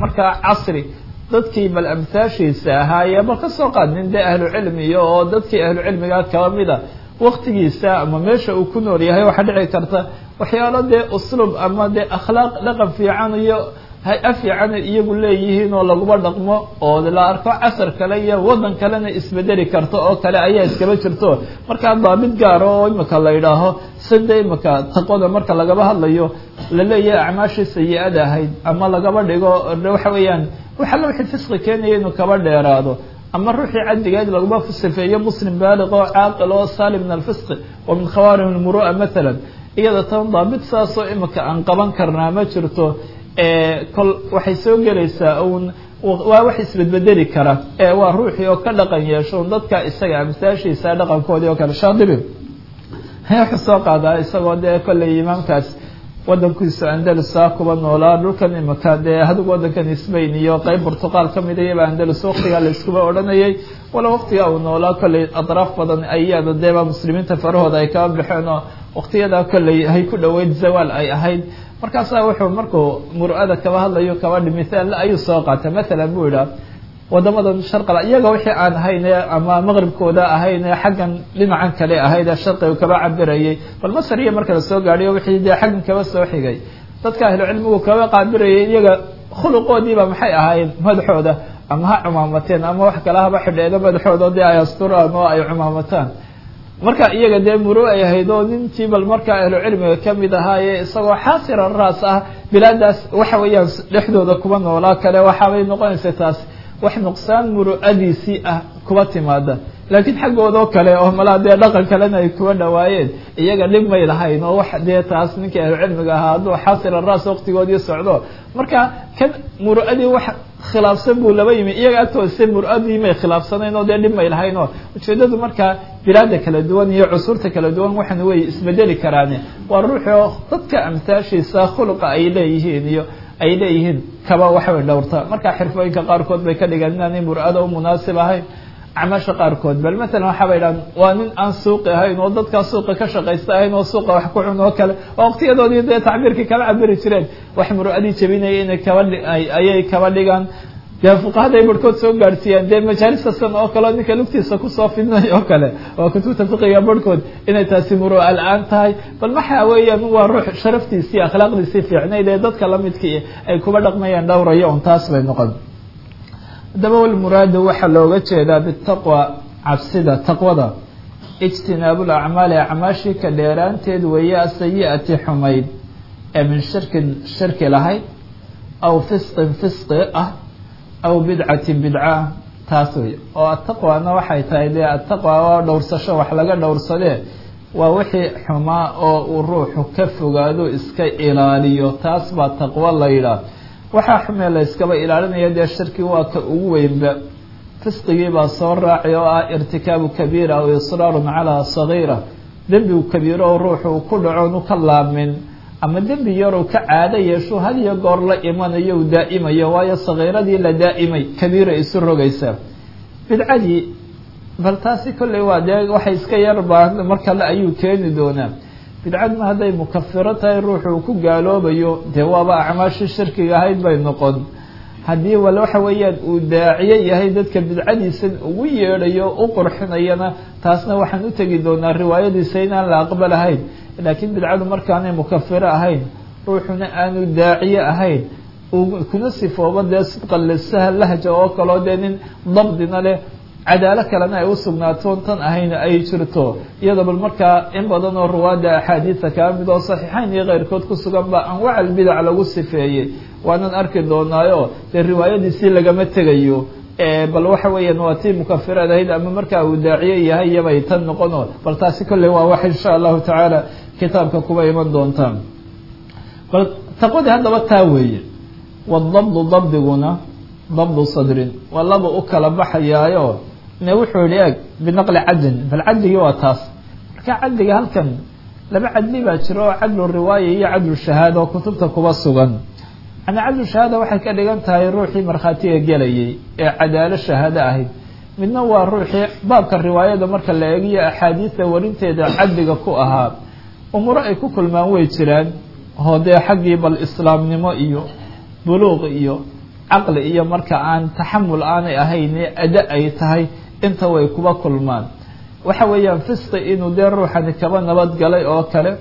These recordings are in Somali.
marka casri dadkii bal amtaashiisa ahaayee bal kasoo qaadnin dee ahlu cilmiga oo dadkii ahlu cilmiga kaba mida waqtigiisa ama meesha uu ku nool yahay waxaa dhici karta waxyaalo dee uslub ama dee akhlaaq dhaqan fiican iyo hay-a fiican iyagu leeyihiin oo laguma dhaqmo oo la arko casar kale iyo waddan kalena isbedeli karto oo kale ayaa iskaba jirto markaa daabit gaaro oo imika la yidhaaho sida imika taqwada marka lagaba hadlayo la leeyahay acmaashii sayi-ada ahayd ama lagaba dhigo waxa weeyaan waxa la wixii fisqi keenaya inuu kaba dheeraado ama ruuxii caddigeed laguma sifeeyo muslim baaliq oo caaqil oo saalim min alfisqi wa min khawaarim almuru'a mathalan iyada tan daabit saasoo imika aan qaban karnaa ma jirto kol waxay soo gelaysaa un waa wax isbedbedeli kara waa ruuxii oo ka dhaqan yeesho dadka isaga amsaashiisa dhaqankoodii oo kale shaadibi wuxuu soo qaadaa isagoo dee kolley imaamkaas wadankiisa andalusa kuba noolaa dhulkan imika dee hadug wadankan Spain iyo qayb Portugal kamid ah Andalus waqtiga la iskuba odhanayay wala waqtiga uu noolaa kolley atraaf badan ayada deeba muslimiinta farahooda ay ka baxeen oo waqtiyada kolley ay ku dhaweyd zawaal ay ahayd markaas wuxuu markuu mur'ada kaba hadlayo kaba dhimitaan ayuu soo qaatay mesela buu yiraahdo wadamada sharqala iyaga wixii aan ahayn ama maqribkooda ahayn xaggan dhinacan kale ahayd sharqiga kaba cabirayay bal masriya marka la soo gaariyo wixii xaggan kaba soo xigay dadka ahlu cilmigu kaba qaabirayay iyaga khuluqoodiiba maxay ahaayeen madaxooda ama ha cumaamateen ama wax kale haba xidheedo madaxooda ay asturaan oo ay cumaamataan marka iyaga dee muru ay ahayd oo nintii bal marka ahlu cilmiga kamid ahaaye isagoo xaasira raas ah bilaadaas waxa weeyaan dhexdooda kuba noolaa kale waxaabay noqonaysaa taas wax nuqsaan muru'adiisii ah kuba timaada laakiin xaggooda kale oo malaa dee dhaqan kalena ay kuba dhawaayeen iyaga dhib may lahayn oo wax dee taas ninkii ahlu cilmiga ahaa hadduu xaasira raas waqtigoodii socdo marka kan muru'adii wax khilaafsan buu laba yimi iyaga agtooda muru'adii may khilaafsanayn oo dee dhib may lahayn oo ujeedadu marka bilaada kala duwan iyo cusurta kala duwan waxana way isbedeli karaan waa ruuxi oo dadka amtaashiisa khuluqa ay leeyihiin iyo ay leeyihiin kaba waxa way dhowrta marka xirfooyinka qaarkood bay ka dhigaan inaan mur'ada u munaasib ahayn acmaasha qaarkood bal mesela waxa bay dhahan waa nin aan suuqi ahayn oo dadka suuqa ka shaqaysta ahayn oo suuqa wax ku cun oo kale oo waqtiyadoodii dee tacbiirkii kala cabiri jireen wax mur'adii jabinaya inay ayay kaba dhigaan dee fuqahada ay barhkood soo gaadhsiiyaan dee majaalistaasan oo kale ninka lugtiisa kusoo fidnay oo kale oo kutubta fiqiga barhkood inay taasi muru'a la-aan tahay bal waxa weeyaan waa ruux sharaftiisii akhlaaqdiisii fiicnayd ee dadka lamidkii ay kuba dhaqmayaan dhowrayo un taas bay noqon haddaba walmuraadu waxaa looga jeedaa bitaqwa cabsida taqwada ijtinaabu lacmaali acmaashii ka dheeraanteed weeye asayi-ati xumayd ee min shirkin shirki lahayd aw fisqin fisqi ah aw bidcatin bidca taas wey oo ataqwana waxay tahay dee ataqwa waa dhowrsasho wax laga dhowrsadee waa wixii xumaa oo uu ruuxu ka fogaado iska ilaaliyo taas baa taqwo la yidhaah waxaa xumee la iskaba ilaalinaya dee shirki waa ka ugu weynba fisqigii baa soo raacay oo ah irtikaabu kabiira aw israarun calaa sagiira dembigu kabiiro oo ruuxu uu ku dhacoon u ka laamin ama dembi yarow ka caado yeesho had iyo goor la imanayo u daa'imayo waayo sagiiradii la daa'imay kabiira isu rogaysaa bidcadii bal taasi kolley waa dee waxay iska yar baan mar kale ayuu keeni doonaa bidcadna hadday mukafiro tahay ruuxu uu ku gaaloobayo dee waaba acmaashii shirkiga ahayd bay noqon haddii wal waxa weeyaan uu daaciye yahay dadka bidcadiisan ugu yeedhayo u qurxinayana taasna waxaan u tegi doonaa riwaayadiisa inaan la aqbalahayn laakiin bidcadu markaanay mukafiro ahayn ruuxuna aanu daaciye ahayn kuna sifooba dee sidqan lisaha lahja oo kaloo dee nin dabdina leh cadaalo kalena ay u sugnaatoon tan ahayn ay jirto iyadoo bal markaa in badan oo ruwaada axaadiisa kaa mid oo saxiixayn iyo keyrkood ku sugan ba anwaac albidac lagu sifeeyey waanan arki doonaayo dee riwaayadiisii lagama tegayo bal waxa weeyaan waa tii mukafirad ahayd ama markaa uu daaciye yahay iyabay tan noqono bal taasi kolley waa wax insha allahu tacaala kitaabka kuba iman doontaan bal taqwadii haddaba taa weeye wadabdu dabdiguna dabdu sadrin waa laba u kala baxayaayo ne wuxuu yihi eg binaqli cadlin bal cadligii waa taas marka cadliga halkan laba cadli baa jiro oo cadlu riwaaya iyo cadlu shahaada oo kutubta kuba sugan yani cadlu shahaada waxay ka dhigan tahay ruuxii markhaatiga gelayay ee cadaalo shahaado ahayd midna waa ruuxii baabka riwaayada marka la eegiyo axaadiista warinteeda cadliga ku ahaa umuro ay ku kulmaan way jiraan oo dee xaggii bal islaamnimo iyo buluuq iyo caqli iyo marka aan taxamul aanay ahayn ada ay tahay inta way kuba kulmaan waxa weeyaan fisqi inuu dee ruuxani kaba nabad galay oo kale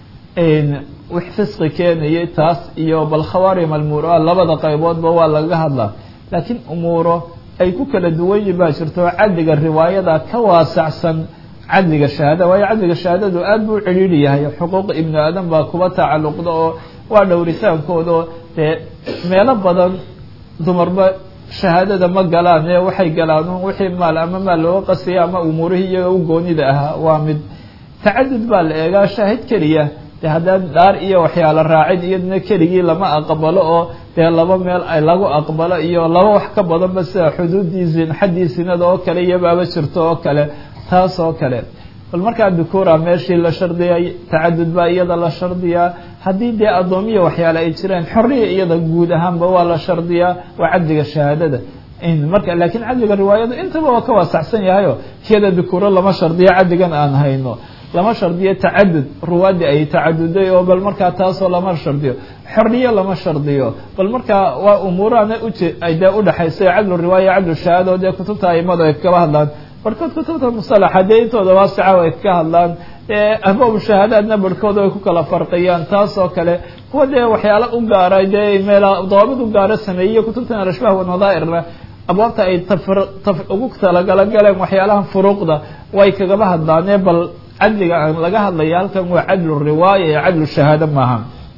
wix fisqi keenayay taas iyo bal khawaarim almuru'a labada qayboodba waa laga hadlaa laakiin umuuro ay ku kala duwan yihiin baa jirto cadliga riwaayada ka waasacsan cadliga shahaada waayo cadliga shahaadadu aad buu ciriiri yahay xuquuq ibnu aadam baa kuba tacalluqda oo waa dhowritaankooda oo dee meelo badan dumarba shahaadada ma galaan ee waxay galaan wixii maal ama maal looga qasaya ama umuurihii iyaga u goonida ahaa waa mid tacadud baa la eegaa shaahid keliya dee haddaan dhaar iyo waxyaalo raacid iyadna keligii lama aqbalo oo dee laba meel ay lagu aqbalo iyo laba wax ka badanba sida xuduuddii xaddii sinada oo kale iyo baaba jirto oo kale taas oo kale bal markaa dukuura meeshii la shardiyay tacadud baa iyada la shardiyaa haddii dee addoomiya waxyaale ay jireen xorriya iyada guud ahaanba waa la shardiyaa waa cadliga shahaadada marka laakiin cadliga riwaayadu intaba waa ka waasacsan yahayo iyada dukuuro lama shardiyo cadligan aan hayno lama shardiyo tacadud ruwaadii ay tacaduday oo bal markaa taasoo lama shardiyo xorriye lama shardiyo bal markaa waa umuurahana ay dee udhaxaysa cadlu riwaaya cadlu shahaada oo dee kutubta aimadu ay kaba hadlaan barkood kutubta musalaxa dee intooda waasica ay ka hadlaan ahbaabu shahaadaadna barhkooda ay ku kala farqiyaan taas oo kale kuwa dee waxyaalo u gaara dee meel dawaabid u gaara sameeyey kutubtan alashbaah wanadaa'irna abwaabta ay ugu talagala galeen waxyaalahan furuuqda way kagaba hadlaanee bal cadliga aan laga hadlaya halkan waa cadlu riwaaya iyo cadlu shahaada maaha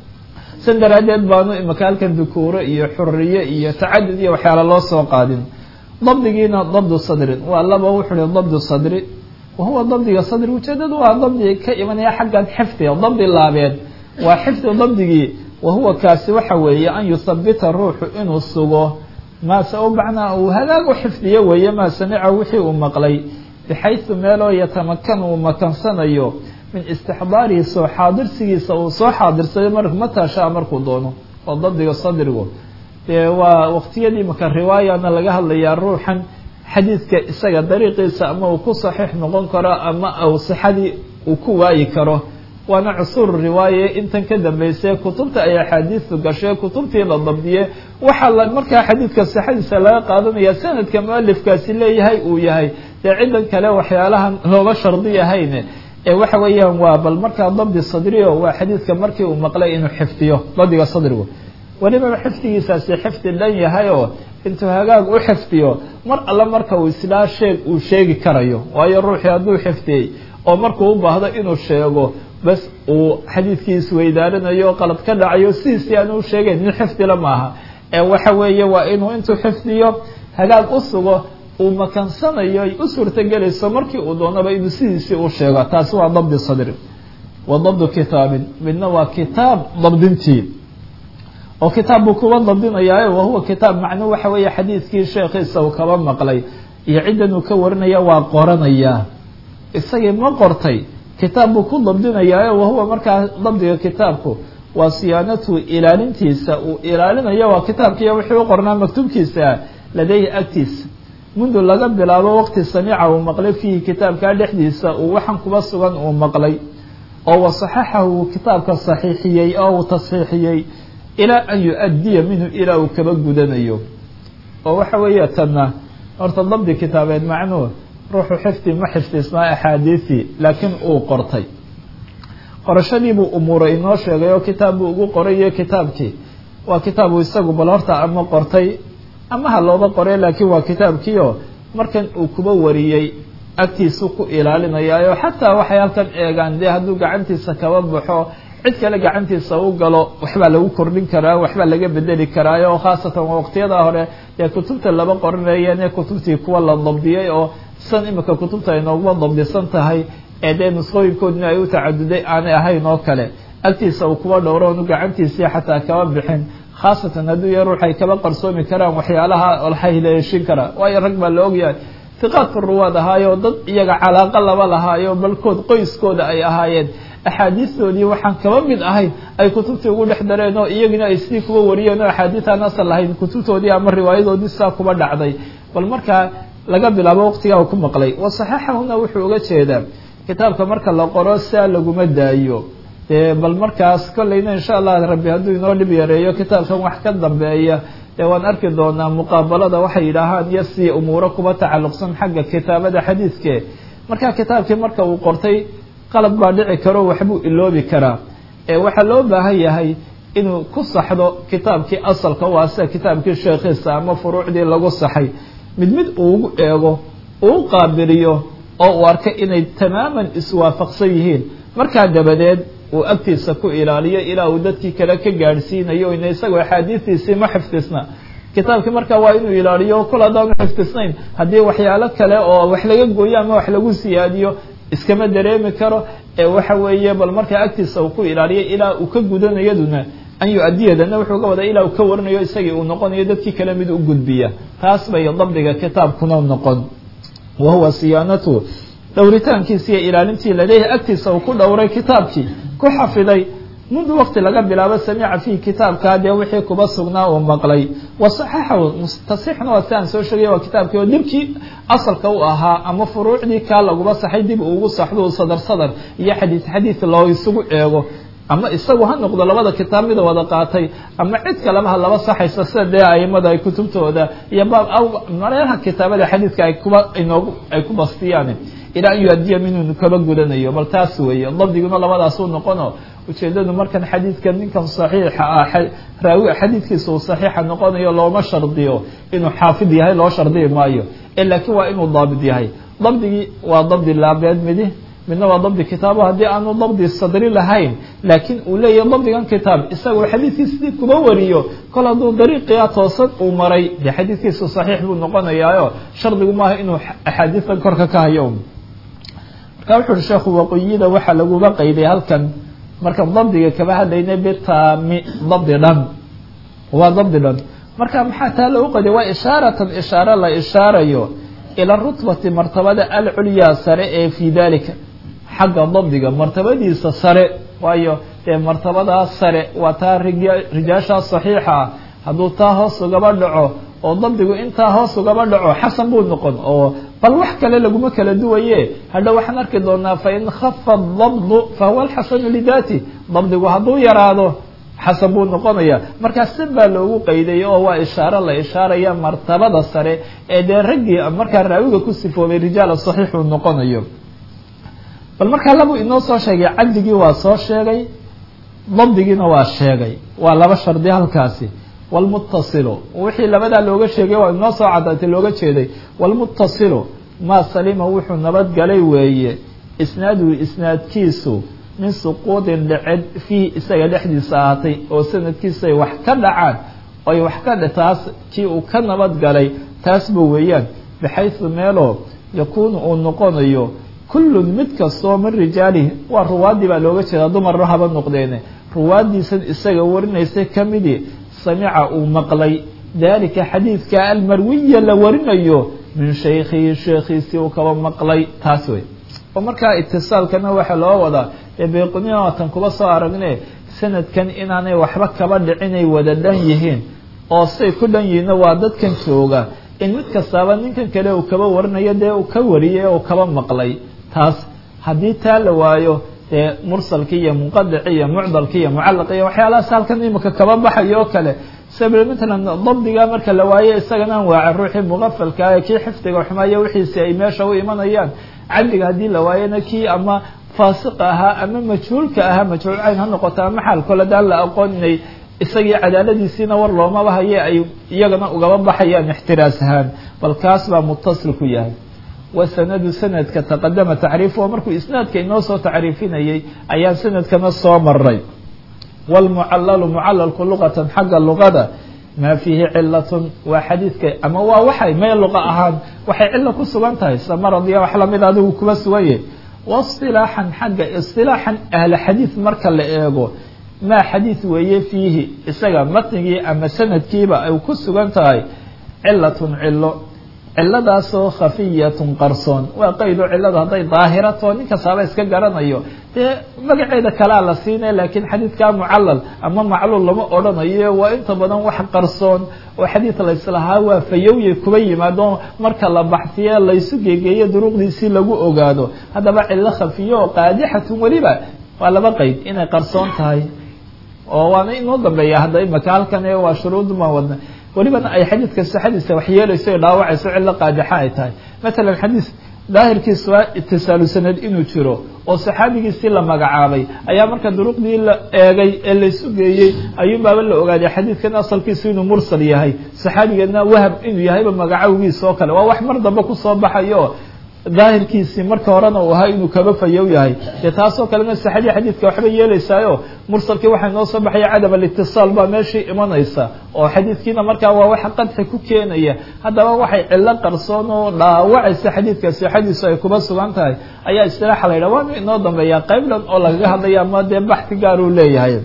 san daraaddeed baanu imaka halkan dukuuro iyo xuriye iyo tacadud iyo waxyaala loo soo qaadin dabdigiina dabdu sadrin waa laba wuxuu hi dabdu sadri wahuwa dabdiga sadri ujeedadu waa dabdi ka imanaya xaggan xifdiga dabdi laabeed waa xifdi dabdigii wahuwa kaasi waxa weeye an yuthabita ruuxu inuu sugo maase u bacnaa uu hagaag u xifdiyo weeye maa samica wixii uu maqlay bixaysu meeloo yatamakan uu makansanayo min istixdaarihi soo xaadirsigiisa uu soo xaadirsaday matashaa markuu doono oo dabdiga sadrigu dee waa waqtiyadii maka riwaayana laga hadlayaa ruuxan xadiidka isaga dariiqiisa ama uu ku saxiix noqon karo ama uu sixadii uu ku waayi karo waana cusuur riwaaye intan ka dambeysay kutubta ay axaadiistu gashay kutubtii la dabdiye waxaa markaa xadiidka sixadiisa laga qaadanaya sanadka mualifkaasi leeyahay uu yahay dee cidan kale waxyaalahan looga shardiyahayn waxa weeyaan waa bal markaa dabdi sadrio waa xadiidka markii uu maqlay inuu xifdiyo dabdiga sadrigu welibaba xifdigiisaasi xifdi dhan yahay oo intuu hagaag u xifdiyo mar alla marka uu islaa uu sheegi karayo waayo ruuxii hadduu xifdiyey oo markuu u baahdo inuu sheego bas uu xadiidkii isweydaarinayo qalad ka dhacayo sidiisii aan u sheegayn nin xifdila maaha waxa weeye waa inuu intuu xifdiyo hagaag u sugo uu makansanayo ay u suurtagelayso markii uu doonaba inuu sidiisii u sheego taasi waa dabdi sadri wa dabdu kitaabin midna waa kitaab dabdintii oo kitaab buu kuba dabdinayaa wahuwa kitaab macnuu waxa weeye xadiidkii sheekhiisa uu kaba maqlay iyo ciddan uu ka warinaya waa qoranayaa isagii ma qortay kitaab buu ku dabdinayaa wahuwa markaa dabdiga kitaabku waa siyaanatu ilaalintiisa uu ilaalinayo waa kitaabkiiyo wixii u qornaa maktuubkiisa ladayhi agtiisa mundu laga bilaabo waqti samiica uu maqlay fiihi kitaabkaa dhexdiisa uu waxan kuba sugan uu maqlay oo wasaxaxahu uu kitaabka saxiixiyey oo uu tasxiixiyey ilaa an yu-addiya minhu ilaa uu kaba gudanayo oo waxa weeye tanna horta dabdi kitaabeed macnuhu ruuxu xifdi ma xifdisnaa axaadiisii laakiin uu qortay qorashadiibuu umuuray inoo sheegay oo kitaab buu ugu qorayo kitaabkii waa kitaabu isagu bal horta ama qortay ama ha looba qoray laakiin waa kitaabkiio markan uu kuba wariyey agtiisu ku ilaalinayaayo xataa waxay halkan eegaan dee hadduu gacantiisa kaba baxo cid kale gacantiisa u galo waxbaa lagu kordhin karaa waxbaa laga bedeli karaayo oo khaasatan waa waqtiyada hore dee kutubta laba qoranayeen ee kutubtii kuwa la dabdiyey oo san imika kutubta ay nooguma dabdisan tahay ee dee nusqooyinkoodina ay u tacaduday aanay ahayn oo kale agtiisa uu kuwa dhowro onu gacantiisii xataa kaba bixin khaasatan hadduu ya ruux ay kaba qarsoomi karaan waxyaalaha lahaleeshin karaa waayo rag baa la ogyahay hiqaadka ruwaad ahaayo dad iyaga calaaqo laba lahaayo balkood qoyskooda ay ahaayeen axaadiistoodii waxaan kaba mid ahayn ay kutubtii ugu dhex dareen oo iyagina ay sidii kuba wariyeen oo axaadiisaan asal lahayn kutubtoodii ama riwaayadoodii saa kuba dhacday bal markaa laga bilaabo waqtigaa uu ku maqlay wasaxaxahuna wuxuu uga jeedaa kitaabka marka la qoro saa laguma daayo dee bal markaas kollayna insha allah rabbi hadduu inoo dhib yareeyo kitaabkan wax ka dambeeya dee waan arki doonaa muqaabalada waxay yidhaahaan iyo si umuuro kuba tacalluqsan xagga kitaabada xadiidke markaa kitaabkii marka uu qortay qalad baa dhici karo waxbuu iloobi karaa waxaa loo baahan yahay inuu ku saxdo kitaabkii asalka waa sida kitaabkii sheekhiisa ama furuucdii lagu saxay mid uugu eego uu qaabiliyo oo uu arkay inay tamaaman iswaafaqsan yihiin markaa dabadeed uu agtiisa ku ilaaliyo ilaa uu dadkii kale ka gaadhsiinayo ina isagoo axaadiistiisii ma xifdisna kitaabkii markaa waa inuu ilaaliyo kol haddaanu xifdisnayn haddii waxyaalo kale oo wax laga gooyo ama wax lagu siyaadiyo iskama dareemi karo waxa weeye bal markaa agtiisa uu ku ilaaliyo ilaa uu ka gudanayaduna an yu-adiyadana wuxuu ga wadaa ilaa uu ka warinayo isagii uu noqonayo dadkii kale mid u gudbiya taas bay dabdiga kitaabkuna noqon wahuwa siyaanatu dhowritaankiisi iyo ilaalintii laleeyahay agtiisa uu ku dhowray kitaabkii ku xafiday mundu waqti laga bilaabo samica fihi kitaabkaa dee wixii kuba sugnaa uu maqlay wasaxaxahu tasixna waa si aan soo sheegay waa kitaabkii oo dibkii asalka u ahaa ama furuucdii kaa laguba saxay dib uugu saxdo sadar iyo xadiid loo isugu eego ama isagu ha noqdo labada kitaab mida wada qaatay ama cid kaleba ha laba saxaysa sida dee aimada ay kutubtooda iyo mareeraha kitaabada xadiidka ay ku bastiyaan ilaa an yu-adiya minhu kaba gudanayo bal taas weeye dabdiguna labadaasuu noqono ujeedadu markan xadiidka ninkan saxiixa ah raawi xadiidkiisa uu saxiixa noqonayo looma shardiyo inuu xaafid yahay loo shardiyi maayo laakiin waa inuu daabid yahay dabdigii waa dabdi laabeed midna waa dabdi kitaabo haddii aanu dabdi sadri lahayn laakiin uu leeyahay dabdigan kitaab isagoo xadiidkii sidii kuba wariyo kol hadduu dariiqiya toosan uu maray dee xadiidkiisu saxiix buu noqonayaayo shardigu maaha inuu axaadiistan korka ka hayo marka wuxu uhi sheekhu waquyida waxaa laguba qayday halkan markaan dabdiga kaba hadlaynay bitaami dabdi dhan waa dabdi dhan marka maxaa taa lagu qayday waa ishaaratan ishaaro la ishaarayo ila rutbati martabada alculyaa sare ee fii dalika xagga dabdiga martabadiisa sare waayo dee martabadaa sare waa taa rijaashaa saxiixa ah hadduu taa hoos ugaba dhaco oo dabdigu intaa hoos ugaba dhaco xasan buu noqon oo bal wax kale laguma kala duwaye hadha waxaan arki doonaa fain khafa dabdu fahuwa alxasanu lidaati dabdigu hadduu yaraado xasan buu noqonaya markaa si baa loogu qayday oo waa ishaaro la ishaaraya martabada sare ee dee raggii markaa raawiga ku sifoobay rijaala saxiix uu noqonayo bal markaa labuu inoo soo sheegay caddigii waa soo sheegay dabdigiina waa sheegay waa laba shardi halkaasi walmuttasilu wixii labadaa looga sheegay waa inoo soo cadaatay looga jeeday walmuttasilu maa salima wuxuu nabadgalay weeye isnaaduhu isnaadkiisu min suquudin dhicid fiihi isaga dhexdiisa ahaatay oo sanadkiisay wax ka dhacaan oy wax ka taas kii uu ka nabadgalay taasba weeyaan bixaysu meeloo yakuunu uu noqonayo kullun mid kastoo min rijaalihi waa ruwaaddii baa looga jeedaa dumarra haba noqdeene ruwaaddiisan isaga warinaysay ka midii samica uu maqlay daalika xadiidka almarwiya la warinayo min shaykhihi sheekhiisii uu kaba maqlay taas wey oo markaa itisaalkana waxaa loo wadaa beequniya waatan kuba soo aragne sanadkan inaanay waxba kaba dhicinay wada dhan yihiin oo say ku dhan yihiinna waa dadkan jooga in mid kastaaba ninkan kale uu kaba warinayo dee uu ka wariyay oo kaba maqlay taas haddii taa la waayo dee mursalkii iyo munqadicii iyo mucdalkii iyo mucallaqi iyo waxyaalahaas halkan imika kaba baxayo oo kale sabir matalan dabdiga marka la waayo isagana aan waaca ruuxii muqafalka ee kii xifdiga xumaaya wixiisi ay meesha u imanayaan caddiga haddii la waayona kii ama faasiq ahaa ama majhuulka ahaa majhuul cayn ha noqoto ama xaal kole daan la aqoon inay isagii cadaaladiisiina war loomaba haye ay iyagana ugaba baxayaan ixtiraas ahaan bal kaas baa muttasil ku yahay wasanadu sanadka taqadama tacriifu oo markuu isnaadka inoo soo tacriifinayay ayaan sanadkana soo maray walmucallalu mucallalku luqatan xagga luqada maa fiihi cilatun waa xadiidka ama waa waxay may luqa ahaan waxay cilo ku sugan tahay samaradiya wax lamid adigu kuba sugaye wasilaaxan xagga isilaaxan ahla xadiid marka la eego maa xadiid weeye fiihi isaga matnigii ama sanadkiiba ay ku sugan tahay cilatun cilo ciladaasoo khafiyatun qarsoon waa qaydo cilada hadday daahirato nin kastaaba iska garanayo dee magaceeda kalaa la siinaya laakiin xadiidkaa mucallal ama macluul lama odhanayo waa inta badan wax qarsoon oo xadiid layslahaa waa fayowye kuba yimaado marka la baxsiye laysu geegeeyo duruqdiisii lagu ogaado haddaba cilo khafiyo oo qaadixatun weliba waa laba qeyd inay qarsoon tahay oo waana inoo dambeeya hadda imaka halkan waa shuruuduma wadna welibana ay xadiidka sixadiisa wax yeelayso o dhaawacayso cilo qaadixa ay tahay matalan xadiis daahirkiisu waa itisaalu sanad inuu jiro oo saxaabigiisii la magacaabay ayaa marka duruqdii la eegay ee laysu geeyey ayuunbaaba la ogaaday xadiidkan asalkiisu inuu mursal yahay saxaabigeedna wahab inuu yahayba magacawgiisa oo kale waa wax mar dambe kusoo baxayo daahirkiisii marka horena uu ahaa inuu kaba fayow yahay dee taasoo kalena saxadii xadiidka waxba yeelaysaayo mursalkii waxaa noo soo baxaya cadam alitisaal baa meeshii imanaysa oo xadiidkiina markaa waa wax qadxi ku keenaya haddaba waxay cilo qarsoon oo dhaawacaysa xadiidka sixadiisu ay kuba sugan tahay ayaa istilaaxa la yidhaha waanu inoo dambeeyaa qayblan oo lagaga hadlaya ama dee baxti gaar uu leeyahay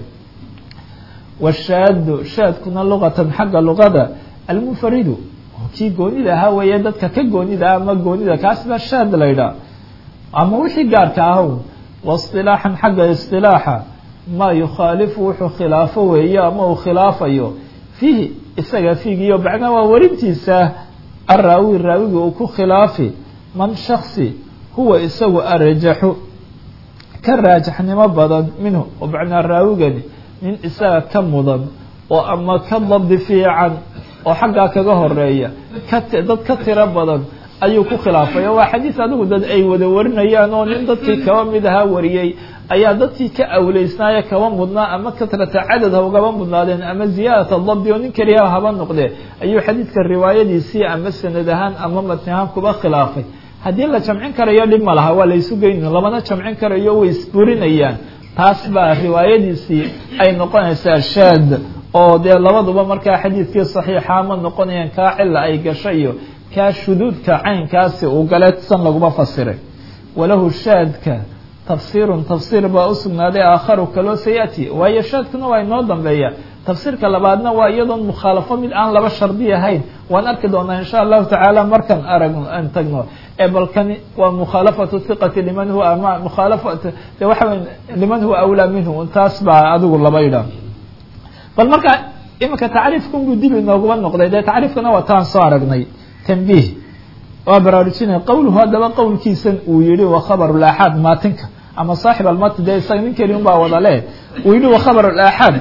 washaadu shaadkuna luqatan xagga luqada almunfaridu kii goonida ahaa weeye dadka ka goonida ama goonida kaas baa shaad la yidhaha ama wixii gaarka ahaw waistilaaxan xagga istilaaxa maa yukhaalifu wuxuu khilaafo weeye ama uu khilaafayo fiihi isaga fiigiyo macnaa waa warintiisa araawi raawigi uu ku khilaafi man shaksi huwa isagu arajaxu ka raajaxnimo badan minhu oo macnaa raawigani nin isaga ka mudan oo ama ka dabdi fiican oo xaggaa kaga horeeya dad ka tiro badan ayuu ku khilaafay oo waa xadiis adigu dad ay wada warinayaan oo nin dadkii kaba mid ahaa wariyey ayaa dadkii ka awleysnaaya kaba mudnaa ama katrata cadad ha ugaba mudnaadeen ama ziyaadata dabdi oo nin keliya haba noqdee ayuu xadiidka riwaayadiisii ama sanad ahaan ama matni ahaan kuba khilaafay haddii la jamcin karayo dhib ma laha waa la isu geynin lamana jamcin karayo way isburinayaan taas baa riwaayadiisii ay noqonaysaa shaad oo dee labaduba markaa xadiidkii saxiixa ma noqonayaan kaa cila ay gashay iyo kaa shuduudka caynkaasi uu galeedsan laguma fasiray walahu shaadka tafsiirun tafsiir baa u sugnaaday aakharu kaloo sayati waayo shaadkuna waa inoo dambeeya tafsiirka labaadna waa iyadoon mukhaalafo mid aan laba shardi ahayn waan arki doonaa insha allahu tacaala markaan aragno aan tagno ee balkani waa mukhaalafatu hiqati liman huwa ama mukhaalafat de waxa wey liman huwa awlaa minhu taas baa adigu laba idha bal marka iminka tacriifkan buu dib inooguma noqday dee tacriifkana waa taan soo aragnay tanbiih waa baraarujinaya qowluhu haddaba qowlkiisan uu yihi wa khabaru laaxaad maatinka ama saaxib almati dee isaga nin keli un baa wada leh uu yihi wa khabaru laaxaad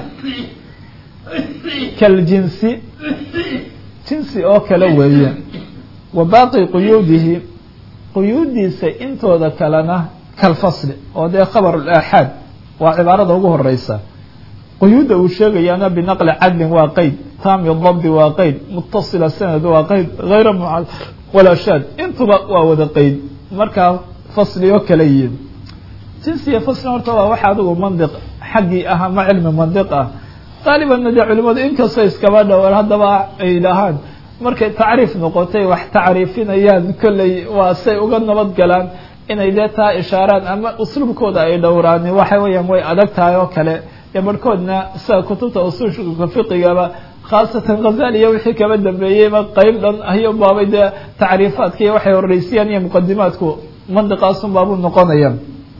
kaljinsi jinsi oo kale weeye wa baaqi quyuudihi quyuudiisa intooda kalena kalfasli oo dee khabaru laaxaad waa cibaarada ugu horeysa quyuudda uu sheegayaana binaqli cadlin waa qeyd taami dabdi waa qeyd mutasila sanad waa qeyd hayra mucal walaa shaad intuba waa wada qeyd markaa fasliyo kala yihiin jinsiya fasli horta waa waxa adigu mandiq xaggii ah ama cilmi mandiq ah qaalibanna dee culimadu inkastoo iskaba dhowaan haddaba ay dhahaan markay tacriif noqotay wax tacriifinayaan kolley waa say uga nabad galaan inay dee taa ishaaraan ama usluubkooda ay dhowraan waxa weeyaan way adag tahay oo kale ee barhkoodna sida kutubta usuulka fiqigaba khaasatan khazaliya wixii kaba dambeeyeyba qeyb dhan ayo baabay dee tacriifaadka iyo waxay horeysiyaan iyo muqadimaadku mandiqaasun baabuu noqonaya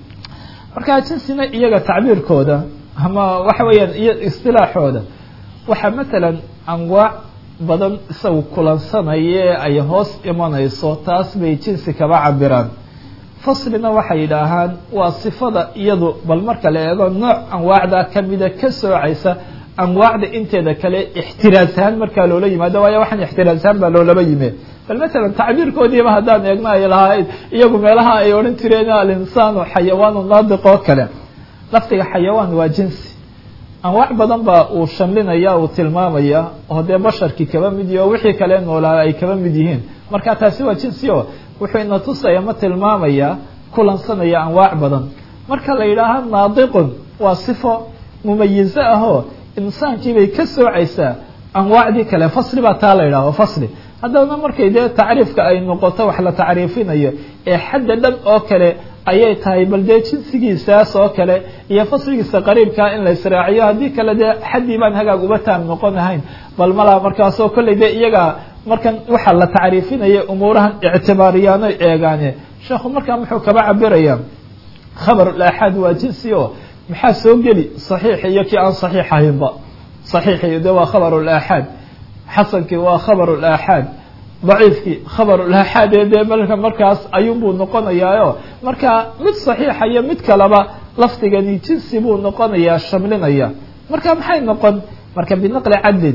marka jinsina iyaga tacbiirkooda ama waxa weeyaan iyo istilaaxooda waxaa matalan anwaac badan isagu kulansanaya ay hoos imanayso taas bay jinsi kaba cabiraan faslina waxay yidhaahaan waa sifada iyadu bal marka la eego nooc anwaacda kamida ka soocaysa anwaacda inteeda kale ixtiraasahaan markaa loola yimaado waayo waxaan ixtiraasahaan baa loolaba yime bal matalan tacbiirkoodiiba haddaan eegno ay lahayd iyagu meelaha ay odhan jireen alinsaanu xayawaanu naadiq oo kale laftiga xayawaan waa jinsi anwaac badan baa uu shamlinaya uu tilmaamaya oo dee basharkii kaba mid iyo wixii kale noolaa ay kaba mid yihiin marka taasi waa jinsi o wuxuu ina tusaya ma tilmaamaya kulansanaya anwaac badan marka la yidhaaha naadiqun waa sifo mumayizo ahoo insaankiibay ka soocaysaa anwaacdii kale fasli baa taa la yidhaha fasli haddana markay dee tacriifka ay noqoto wax la tacriifinayo ee xadda dhan oo kale ayay tahay bal dee jinsigiisaas oo kale iyo fasligiisa qariibkaa in la israaciyo haddii kale dee xaddii baan hagaag uba taam noqon ahayn bal malaa markaasoo kolley dee iyaga markan waxa la tacriifinaya umuurahan ictibaariyaano eegaane sheekhu markaa muxuu kaba cabiraya khabarulaaxaad waa jinsi oo maxaa soo geli saxiix iyo kii aan saxiix ahaynba saxiixi de waa khabarulaaxaad xasankii waa khabarulaaxaad daciifkii khabarulaaxaad ee dee markaas ayuunbuu noqonayaayo marka mid saxiixa iyo mid kaleba lafdigani jinsi buu noqonayaa shamlinaya marka maxay noqon marka binaqli cadlin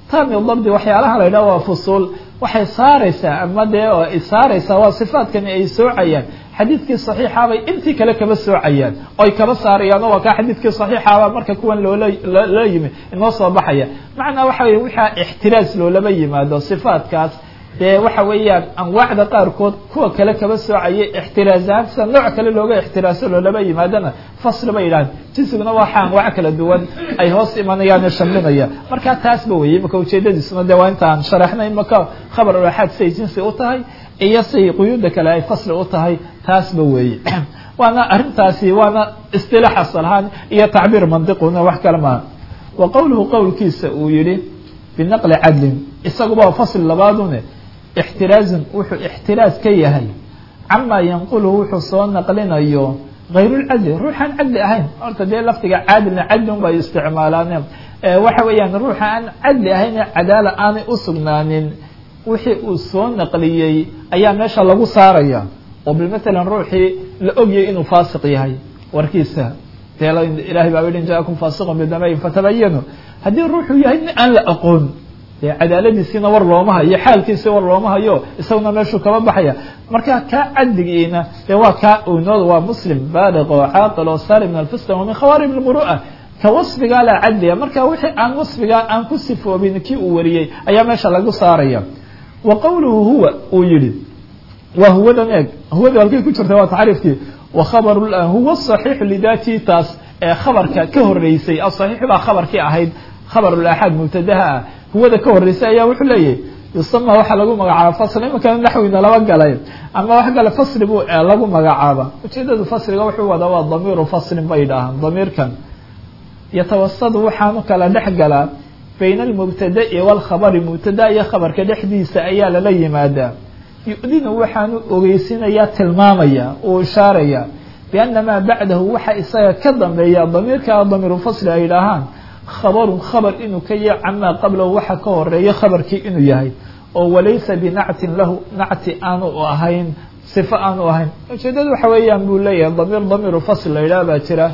taami dabdi waxyaalaha la yidhaha waa fusuul waxay saaraysaa ama dee saaraysaa waa sifaadkani ay soocayaan xadiidkii saxiixaabay intii kale kaba soocayaan oy kaba saarayaan oo waa kaa xadiidkii saxiixaaba marka kuwan loola yimi inoo soo baxaya macnaa waxa weye waxaa ixtiraas loolama yimaado sifaadkaas dee waxa weeyaan anwaacda qaarkood kuwa kale kaba soocayay ixtiraasahaan sida nooc kale looga ixtiraaso loolama yimaadana fasli bay yidhahan jinsiguna waxa anwaac kala duwan ay hoos imanayaan shamlinaya marka taasba weye imaka ujeedadiisuna dee waa intaan sharaxnay imaka khabar ulaxaad siay jinsi u tahay iyo say quyuuda kale ay fasli u tahay taasba weeye waana arrintaasi waana istilaax asal ahaan iyo tacbiir mandiquna wax kale maaha wa qowluhu qowlkiisa uu yihi binaqli cadlin isaguba fasli labaadune ixtiraazun wuxuu ixtiraaz ka yahay camaa yanquluhu wuxuu soo naqlinayo hayrulcadli ruuxaan cadli ahayn horta dee lafdiga caadilna cadli un bay isticmaalaan waxa weeyaan ruuxa aan cadli ahayn ee cadaala aanay u sugnaanin wixii uu soo naqliyey ayaa meesha lagu saaraya oo bilmatalan ruuxii la ogyay inuu faasiq yahay warkiisa dee ilahay baa yidhi in jaakum faasiqun bidamayin fatabayanu haddii ruuxuu yahay nin aan la aqoon dee cadaaladiisiina war looma hayo xaalkiisi war looma hayo isaguna meeshuu kaba baxaya marka kaa cadligiina dee waa kaa oynooda waa muslim baaliq oo caaqil oo saari min alfisq wa min khawaarib almuru'a ka wasfigaa la cadliya marka wixii aan wasfigaa aan ku sifoobin kii uu wariyey ayaa meesha lagu saaraya wa qowluhu huwa uu yihi waa huwadan eeg huwada halkay ku jirta waa tacriifkii wa khabaru huwa saxiixu lidatii taas ee khabarka ka horeysay asaxiix baa khabarkii ahayd khabarulaxaad mubtadaha ah huwada ka horeysay ayaa wuxuu leeyahay yusama waxaa lagu magacaaba fasl imankana naxwina laba galay ama wax gale fasli buu lagu magacaaba ujeedada fasliga wuxuu wadaa waa damiiru faslin bay idhaahaan damiirkan yatawasadu waxaanu kala dhex galaa bayna almubtada'i waalkhabari mubtada iyo khabarka dhexdiisa ayaa lala yimaadaa yu-dinu waxaanu ogeysinayaa tilmaamaya uu ishaaraya biana maa bacdahu waxa isaga ka dambeeya damiirka damiiru fasli ay idhaahaan khabarun khabar inuu ka yahay camaa qablahu waxa ka horeeya khabarkii inuu yahay oo walaysa binactin lahu nacti aanu ahayn sifo aanu ahayn ujeedada waxa weeyaan buu leeyahay damiiru fasl la yidhaha baa jira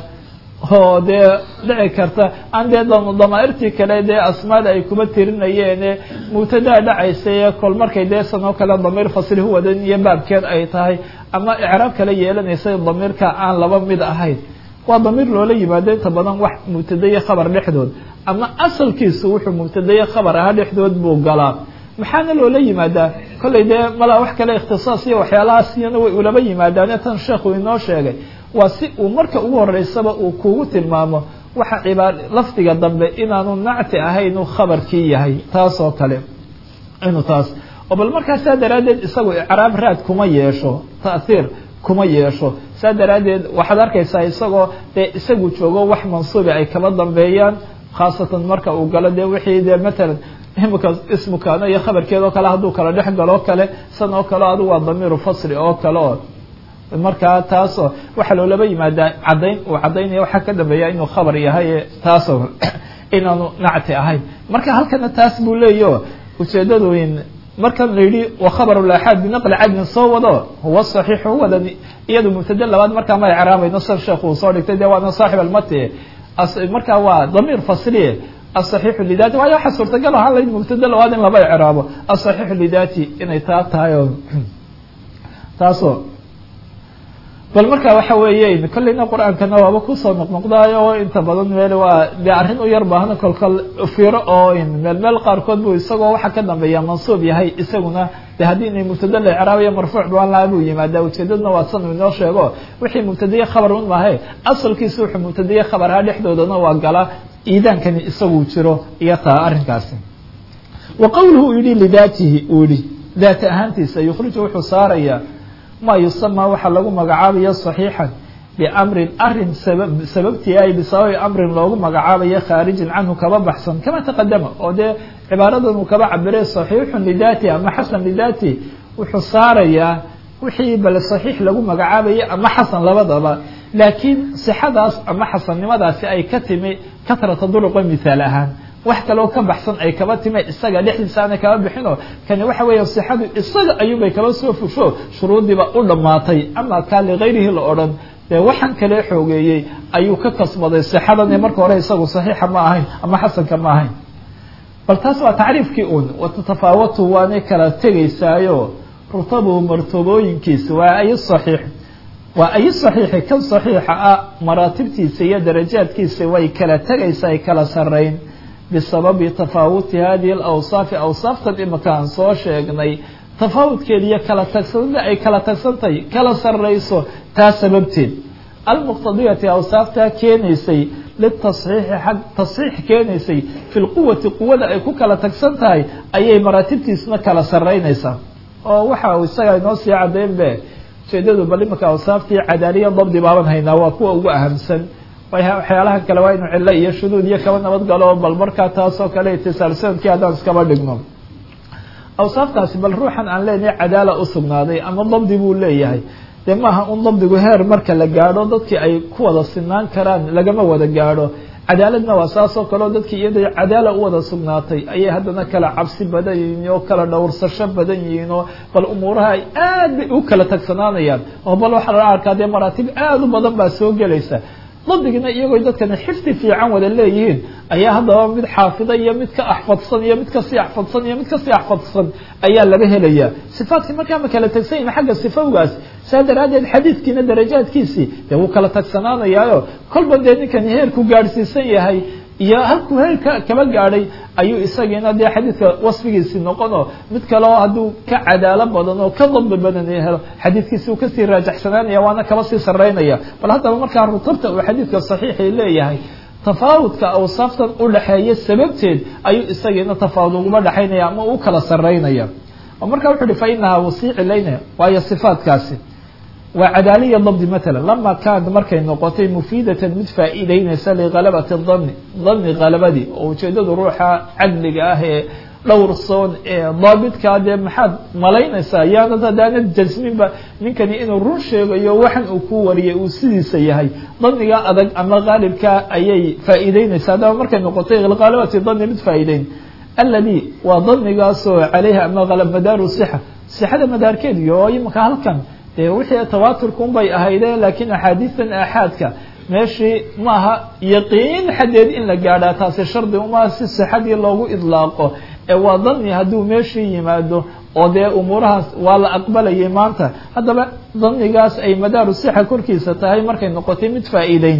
oo dee dhici karta aan dee damaairtii kale dee asmaada ay kuma tirinayeene mubtadaa dhacaysay kol markay dee sanoo kale damiir fasli huwadan iyo baabkeed ay tahay ama icraab kale yeelanaysay damiirka aan laba mid ahayn waa damiir loola yimaado inta badan wax mubtadaye khabar dhexdood ama asalkiisu wuxuu mubtadaye khabar ahaa dhexdood buu galaa maxaana loola yimaadaa kollay dee malaa wax kale ikhtisaas iyo waxyaalahaas iyana way ulaba yimaadaane tan sheekhu inoo sheegay waa si uu marka ugu horeysaba uu kugu tilmaamo waxa lafdiga dambe inaanu nacti ahayn inuu khabarkii yahay taas oo kale inuu taas oo bal markaasaa daraaddeed isagu icraab raad kuma yeesho ta'hiir kuma yeesho saa daraaddeed waxaad arkaysaa isagoo dee isagu joogo wax mansuubi ay kaba dambeeyaan khaasatan marka uu galo dee wixii dee matalan imika ismukaano iyo khabarkeedoo kale hadduu kala dhex galoo kale san oo kale adigu waa damiiru fasli oo kale oo markaa taasoo waxaa loolaba yimaadaa caddayn uu caddaynaya waxaa ka dambeeya inuu khabar yahay taasoo inaanu nacti ahayn marka halkana taas buu leeyaho ujeedadu markan la yidhi wa khabar laxaad binaqli cadlin soo wado huwa saxiixu huwada iyadu mubtada labaad markaa ma icraabayno sar sheekhu uu soo dhigtay dee waana saaxib almati markaa waa damiir fasliye asaxiixu lidati waayo waxaa suurtagal ahaan layd mubtada labaad in laba icraabo asaxiixu lidati inay taa tahay oo taasoo bal marka waxa weeye kollayna qur-aankana waaba kusoo noqnoqdaayo oo inta badan meel waa dee arrin u yar baahna kolkol fiiro oo meel qaarkood buu isagoo waxa ka dambeeya mansuub yahay isaguna de haddii inay mubtada la icraabayo marfuuc baan laha buu yimaadaa ujeedadna waa san inoo sheego wixii mubtadaye khabar un mahe asalkiisu wuxuu mubtadaye khabar ahaa dhexdoodana waa gala iidaankani isagu jiro iyo taa arrinkaasi wa qowluhu uu yihi lidaatihi uu yihi daata ahaantiisa yukhriju wuxuu saaraya ma yusama waxaa lagu magacaabaya صaxiixan biamrin arin sababtii ay bisababi amrin loogu magacaabayo khaarijin canhu kaba baxsan kama taqadama oo dee cibaaradan uu kaba cabiray صaxiixun lidati ama xasan lidati wuxuu saarayaa wixii bal صaxiix lagu magacaabaya ama xasan labadaba laakiin sixadaas ama xasannimadaasi ay ka timi katrata duruqa mithaal ahaan wax kaloo ka baxsan ay kaba time isaga dhexdiisa aanay kaba bixinoo kani waxa weeya sixadu isaga ayuunbay kaba soo fusho shuruudiiba u dhammaatay ama kaa ligayrihi la odhan dee waxaan kale xoogeeyey ayuu ka kasbaday sixadan ee marka hore isagu saxiixa ma ahayn ama xasanka ma ahayn bal taas waa tacriifkii un watatafaawatu waanay kala tegaysaayo rutabuhu martabooyinkiisa waa ay saxiix waa ay saxiixi kan saxiixa ah maraatibtiisa iyo darajaadkiisa way kala tegaysaa ay kala sarrayn bisababi tafaawuti hadihi alawsaafi awsaaftan imakaan soo sheegnay tafaawudkeeda iyo kala tagsanada ay kala tagsantahay kala sarrayso taa sababteed almuqtadiyati awsaaftaa keenaysay litasxiixi xag tasxiix keenaysay fi lquwati quwada ay ku kala tagsan tahay ayay maraatibtiisna kala sarraynaysaa oo waxa uu isaga inoo sii caddayn be ujeedadu bal imanka awsaaftii cadaaliya dabdi baaban haynaa waa kuwa ugu ahamsan waxyaalaha kale waa inu cillo iyo shuduud iyo kaba nabad galo bal markaa taasoo kale itisaal sanadkii haddaan iskaba dhigno awsaaftaasi bal ruuxan aan leenahay cadaala u sugnaaday ama dabdi buu leeyahay dee maaha un dabdigu heer marka la gaadho dadkii ay ku wada sinaan karaan lagama wada gaadho cadaaladna waa saasoo kaleo dadkii iyada cadaala u wada sugnaatay ayay haddana kala cabsi badan yihiin oo kala dhowrsasho badan yihiin oo bal umuuraha ay aad bay u kala tagsanaanayaan oo bal waxaa la arkaa dee maraatib aad u badan baa soo gelaysa dabdigina iyagoo dadkana xifdi fiican wada leeyihiin ayaa haddaba mid xaafida iyo mid ka axfadsan iyo mid kasii axfadsan iyo mid kasii axfadsan ayaa laga helayaa sifaadkii markaa ma kala tagsanyihin xagga sifowgaas saa daraaddeed xadiidkiina darajaadkiisii dee wuu kala tagsanaanayaayo kolba dee ninkani heerku gaadhsiisan yahay iyo halkuu heerka kaba gaadhay ayuu isagiina dee xadiidka wasfigiisii noqonoo mid kaleo hadduu ka cadaalo badan oo ka dabdi badan helo xadiidkiisi uu kasii raajaxsanaanaya waana kaba sii sarraynaya bal haddaba markaa rutabta uu xadiidka saxiixii leeyahay tafaawudka awsaaftan u dhaxeeya sababteed ayuu isagiina tafaawud uguma dhaxaynaya ama u kala sarraynaya oo markaa wuxu uhi fa inahaa wasii cilaynaya waayo sifaadkaasi waa cadaaliya dabdi matala lama kaanad markay noqotay mufiidatan mid faa'iideynaysa ligalabati dani galabadii oo ujeedadu ruuxa cadliga ah ee dhowrsoon ee daabitkaa dee maxaad malaynaysaa yaanad haddaanad jasminba ninkani inuu run sheegayo waxan uu ku wariyay uu sidiisa yahay daniga adag ama qaalibkaa ayay faa'iideynaysaa haddaba markay noqotay galabati dani mid faa'iideyn aladi waa danigaasoo caleyha ama madaaru sixa sixada madaarkeed iyo imaka halkan dee wixii tawaaturkun bay ahayde laakiin axaadiistan aaxaadka meeshii maaha yaqiin xadeed in la gaadhaa taasi shardi umaa si sixadii loogu idlaaqo ee waa dani hadduu meeshii yimaado oo dee umuurahaas waa la aqbalayay maanta haddaba danigaas ay madaaru sixa korkiisa tahay markay noqotay mid faa'iideyn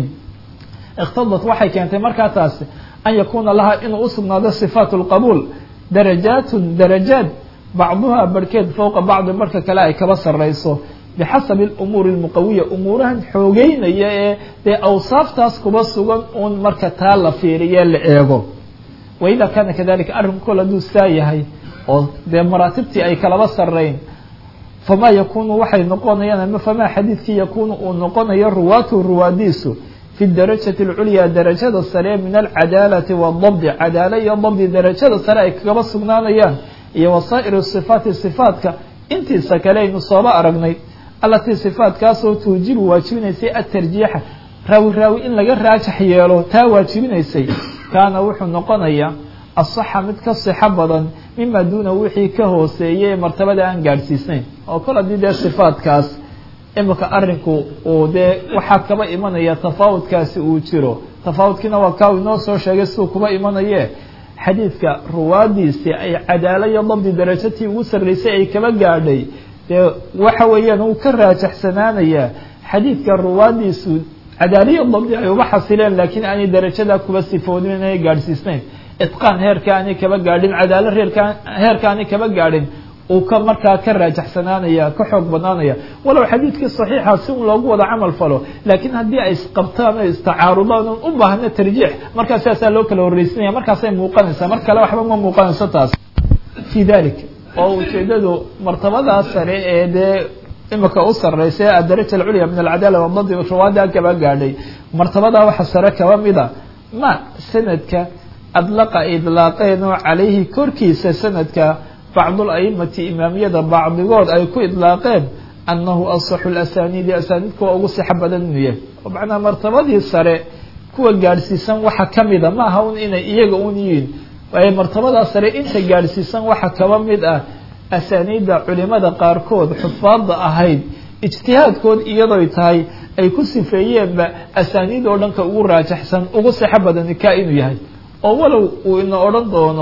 iqtadat waxay keentay markaa taasi an yakuuna laha inuu usugnaado sifaat lqabuul darajaatun darajaad bacduhaa barhkeed fowqa bacdi barhka kale ay kaba sarrayso bixasabi alumuuri almuqawiya umuurahan xoogeynaya ee dee awsaaftaas kuba sugan uun marka taa la fiiriye la eego waidaa kaana kadalika arrinku kol hadduu saa yahay oo dee maraatibtii ay kalaba sarrayn famaa yakuunu waxay noqonayaan ama famaa xadiidkii yakuunu uu noqonayo ruwaatu ruwaadiisu fi darajati alculyaa darajada sare min alcadaalati waadabdi cadaala iyo dabdi darajada sare ay kagaba sugnaanayaan iyo wasaa'ir sifaati sifaatka intiisa kale aynu sooba aragnay allatii sifaatkaasoo tuujibu waajibinaysay atarjiixa raawi in laga raajax yeelo taa waajibinaysay kaana wuxuu noqonayaa asaxa mid ka sixo badan mima duuna wixii ka hooseeyay ee martabada aan gaadhsiisnayn oo kol haddii dee sifaatkaas imika arrinku uu dee waxaa kaba imanaya tafaawudkaasi uu jiro tafaawudkiina waa kaa inoo soo sheegay siduu kuba imanaye xadiidka ruwaadiisii ay cadaalo iyo dabdi darajatii ugu sarraysay ay kaba gaadhay dee waxa weeyaan uu ka raajaxsanaanayaa xadiidka ruwaadiisu cadaaliyo dabdi ay uba xasileen laakiin aanay darajadaa kuba sifoodin inay gaadhsiisnayn itqaan heerka aanay kaba gaadhin cadaalo heerka aanay kaba gaadhin uu ka markaa ka raajaxsanaanaya ka xoog badnaanaya walow xadiidkii saxiixa si un loogu wada camal falo laakiin haddii ay isqabtaan o istacaarudaan un u baahna tarjiix markaa sidaasaa loo kala horreysinaya markaasay muuqanaysaa mar kale waxba ma muuqanayso taas fii dalik oo ujeedadu martabadaa sare ee dee imika u sarraysa adaraja alculya min alcadaala wadadi ruwaada kaba gaadhay martabadaa waxa sare kaba mida ma sanadka adlaqa idlaaqeen oo calayhi korkiisa sanadka bacdul aimati imaamiyada bacdigood ay ku idlaaqeen annahu asaxu lasaniidi asaaniidkuwa ugu sixa badan inuu yahay oo macnaa martabadii sare kuwa gaadhsiisan waxa ka mida ma aha un inay iyaga un yihiin waayo martabadaa sare inta gaadhsiisan waxa kaba mid ah asaaniidda culimada qaarkood xufaadda ahayd ijtihaadkood iyadoy tahay ay ku sifeeyeenba asaaniid oo dhanka ugu raajaxsan ugu sixo badani kaa inuu yahay oo walow uu ina odhan doono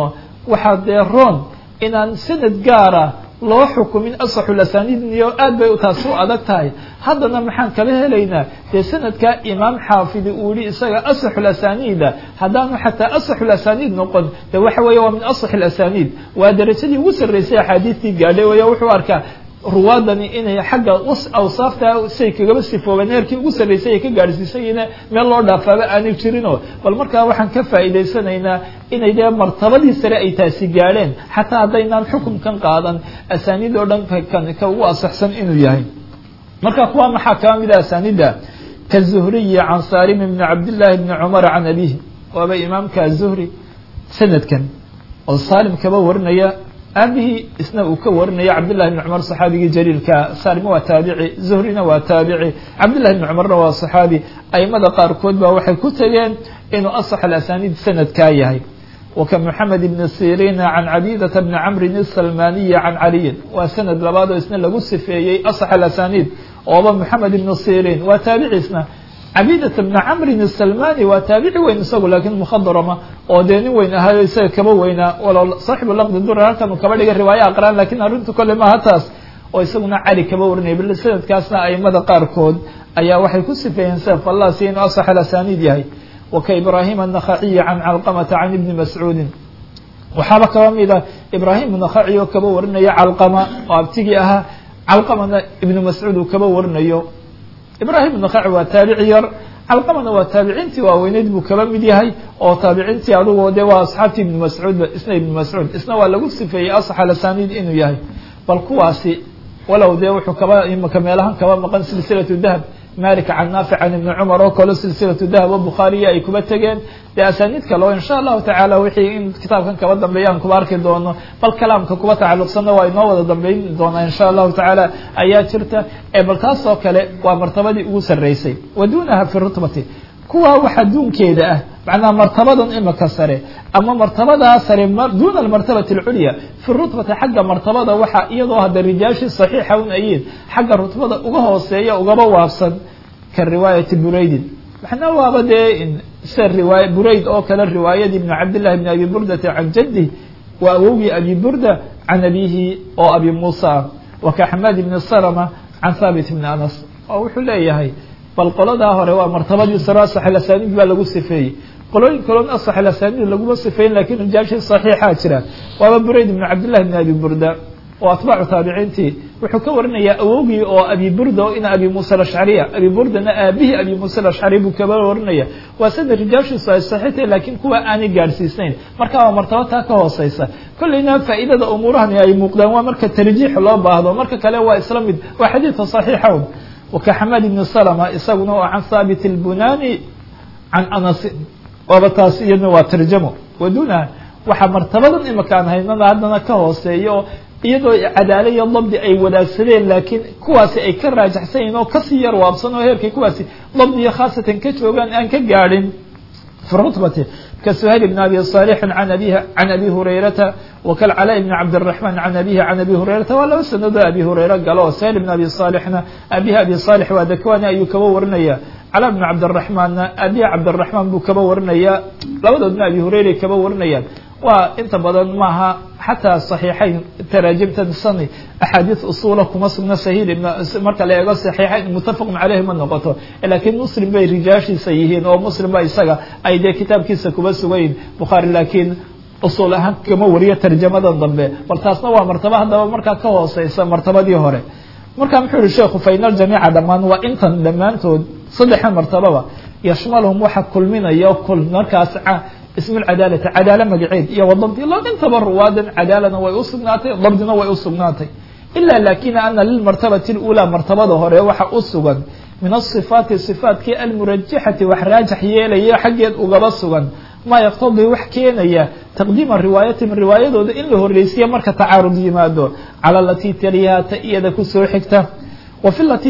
waxaa dee roon inaan sanad gaara loo xukumin asaxul asaaniid iyo aad bay taas u adag tahay haddana maxaan kala helaynaa dee sanadka imaam xaafidi uu yihi isaga asaxul asaaniida haddaanu xataa asaxul asaaniid noqon de waxa weeye waa min asaxil asaaniid waa darajadii ugu sarreysay axaadiistii gaadhay weya wuxuu arkaa ruwaadani inay xagga awsaafta say kagaba sifoobeen heerkii ugu sarreysay ay ka gaadhsiisayina meel loo dhaafaaba aanay jirinoo bal markaa waxaan ka faa'iidaysanaynaa inay dee martabadii sare ay taasi gaadheen xataa haddaynaan xukunkan qaadan asaaniid oo dhan ka ugu asaxsan inuu yahay marka kuwa maxaa kaba mida asaaniidda kazuhriyi can salim bni cabdillahi bni cumar can abihi waaba imaamka azuhri sanadkan oo salim kaba warinaya aabihii isna uu ka warinaya cabdillahi bni cumar saxaabigii jaliilka salim waa taabici zuhrina waa taabici cabdillahi bni cumarna waa saxaabi aimada qaarkood baa waxay ku tegeen inuu asax alasaniid sanadkaa yahay waka moxamed ibni sirina can cabidata bni camrin isalmaniyi can caliyin waa sanad labaad oo isna lagu sifeeyey asax alasaniid ooba moxamed ibni sirin waa taabiciisna cabidata bni camrin isalmani waa taabici weyn isagu laakiin mukhadarama oo dee nin weyn ahaayo isaga kaba weynaa walow saaxibu laqdi dur halkan uu kaba dhigay riwaaye aqraan lakiin arrintu kole maaha taas oo isaguna cali kaba warinaya bal sanadkaasna aimada qaarkood ayaa waxay ku sifeeyeen sef allah si inuu asax alasaniid yahay waka ibrahim النakhaciyi can calqamata can ibni mascuudin waxaaba kaba mida ibrahim النakhaci oo kaba warinaya calqama oo abtigii ahaa calqamana ibnu mascuud uu kaba warinayo ibrahim النakhaci waa taabici yar calqamana waa taabiciintii waaweyneyd buu kaba mid yahay oo taabiciintii adugo de waa asxaabtii ibni mascuudba isna ibni mascuud isna waa lagu sifeeyey asax alasaniid inuu yahay bal kuwaasi walow dee wuxuu kaba imaka meelahan kaba maqan silsilatu dahab malik can naafic can ibni cumar oo kale silsilatu dahab oo bukhaariya ay kuba tegeen dee asaaniid kale oo insha allahu tacaala wixii in kitaabkan kaba dambeeyaan kuba arki doono bal kalaamka kuba tacalluqsanna waa inoo wada dambeyn doonaa insha allahu tacaala ayaa jirta bal taas oo kale waa martabadii ugu sarreysay wa duunaha fi rutbati kuwa waxa duunkeeda ah macnaha martabadan imaka sare ama martabadaa sare duuna almartabati alculya fi rutbati xagga martabada waxa iyadoo hadda rijaashii saxiixa un ayiin xagga rutbada uga hooseeya ugaba waabsan ka riwaayati buraydin maxna waaba dee se riwaaya burayd oo kale riwaayadii ibni cabdillahi bni abi burdata can jaddi waa awowgii abi burda can abihi oo abi muusa ah waka axmed ibni salama can thaabit ibni anas oo wuxuu leeyahay bal qoladaa hore waa martabadii sare asax alasaniid baa lagu sifeeyey qolooyin kaloon asax alasaniid laguma sifeeyin lakin rijaashii saxiixaa jira waaba burayd ibni cabdillahi bni abi burda oo atbaacu taabiciintii wuxuu ka warinayaa awowgii oo abi burda oo ina abi muusa alashcariya abi burdana aabihii abi muusa alashcari buu kaba warinaya waa sida rijaashiisu ay saxiixtahay laakiin kuwa aanay gaadhsiisnayn marka waa martaba taa ka hooseysa kolleyna faa'iidada umuurahani ay muuqdaan waa marka tarjiix loo baahdo marka kale waa isla mid waa xadiidka saxiixawn waka xamed ibni salama isaguna oo can thaabit albunani can anas waaba taas iyadna waa tarjamo waduunaha waxaa martabadan imakaan haynada haddana ka hooseeyo iyadoo cadaala iyo dabdi ay wadaagsadeen laakiin kuwaasi ay ka raajaxsan yihin oo kasii yar waabsan oo heerkay kuwaasi dabdiyo khaasatan ka joogaan aan ka gaadhin fi rutbati كسهيل بن أبي صالح عن أبي هريرة وكالعلاء بن عبد الرحمن عن أبيه عن أبي هريرة ولا سند أبي هريرة قالوا سهيل بن أبي صالحنا أبي صالح وذكوان أي كبورنيا علاء بن عبد الرحمن أبي عبد الرحمن بو كبورنيا لو ابن أبي هريرة كبورنيا وانت بدل معها حتى صحيحين تراجمت الصني أحاديث أصولكم مصر سهيل مركا لا يقول صحيحين متفق عليه من نقطه لكن مسلم بي رجاشي سيهين أو مسلم بي ساقا أي دي كتاب كيسا كبس وين بخاري لكن أصولها كما ورية ترجمة ضمبه والتاسنا ومرتبة هذا مركا كواسيسا مرتبة دي هوري مركا محور الشيخ فإن الجميع دمان وإنت دمان صدح مرتبة يشملهم واحد كل من يأكل مركا سعى اسم العدالة عدالة مقعيد يا والضبط الله انتبر روادا عدالة ويؤصبناتي ضبطنا ويؤصبناتي إلا لكن أن للمرتبة الأولى مرتبة ظهر وحا أصبا من الصفات كي المرجحة وحراجح يلي حقيت أغبصبا ما يقتضي وحكينا تقديم الرواية من رواية إلا هو الرئيسية مركة تعارض يمادو على التي تليها تأييد كسو حكته وفي التي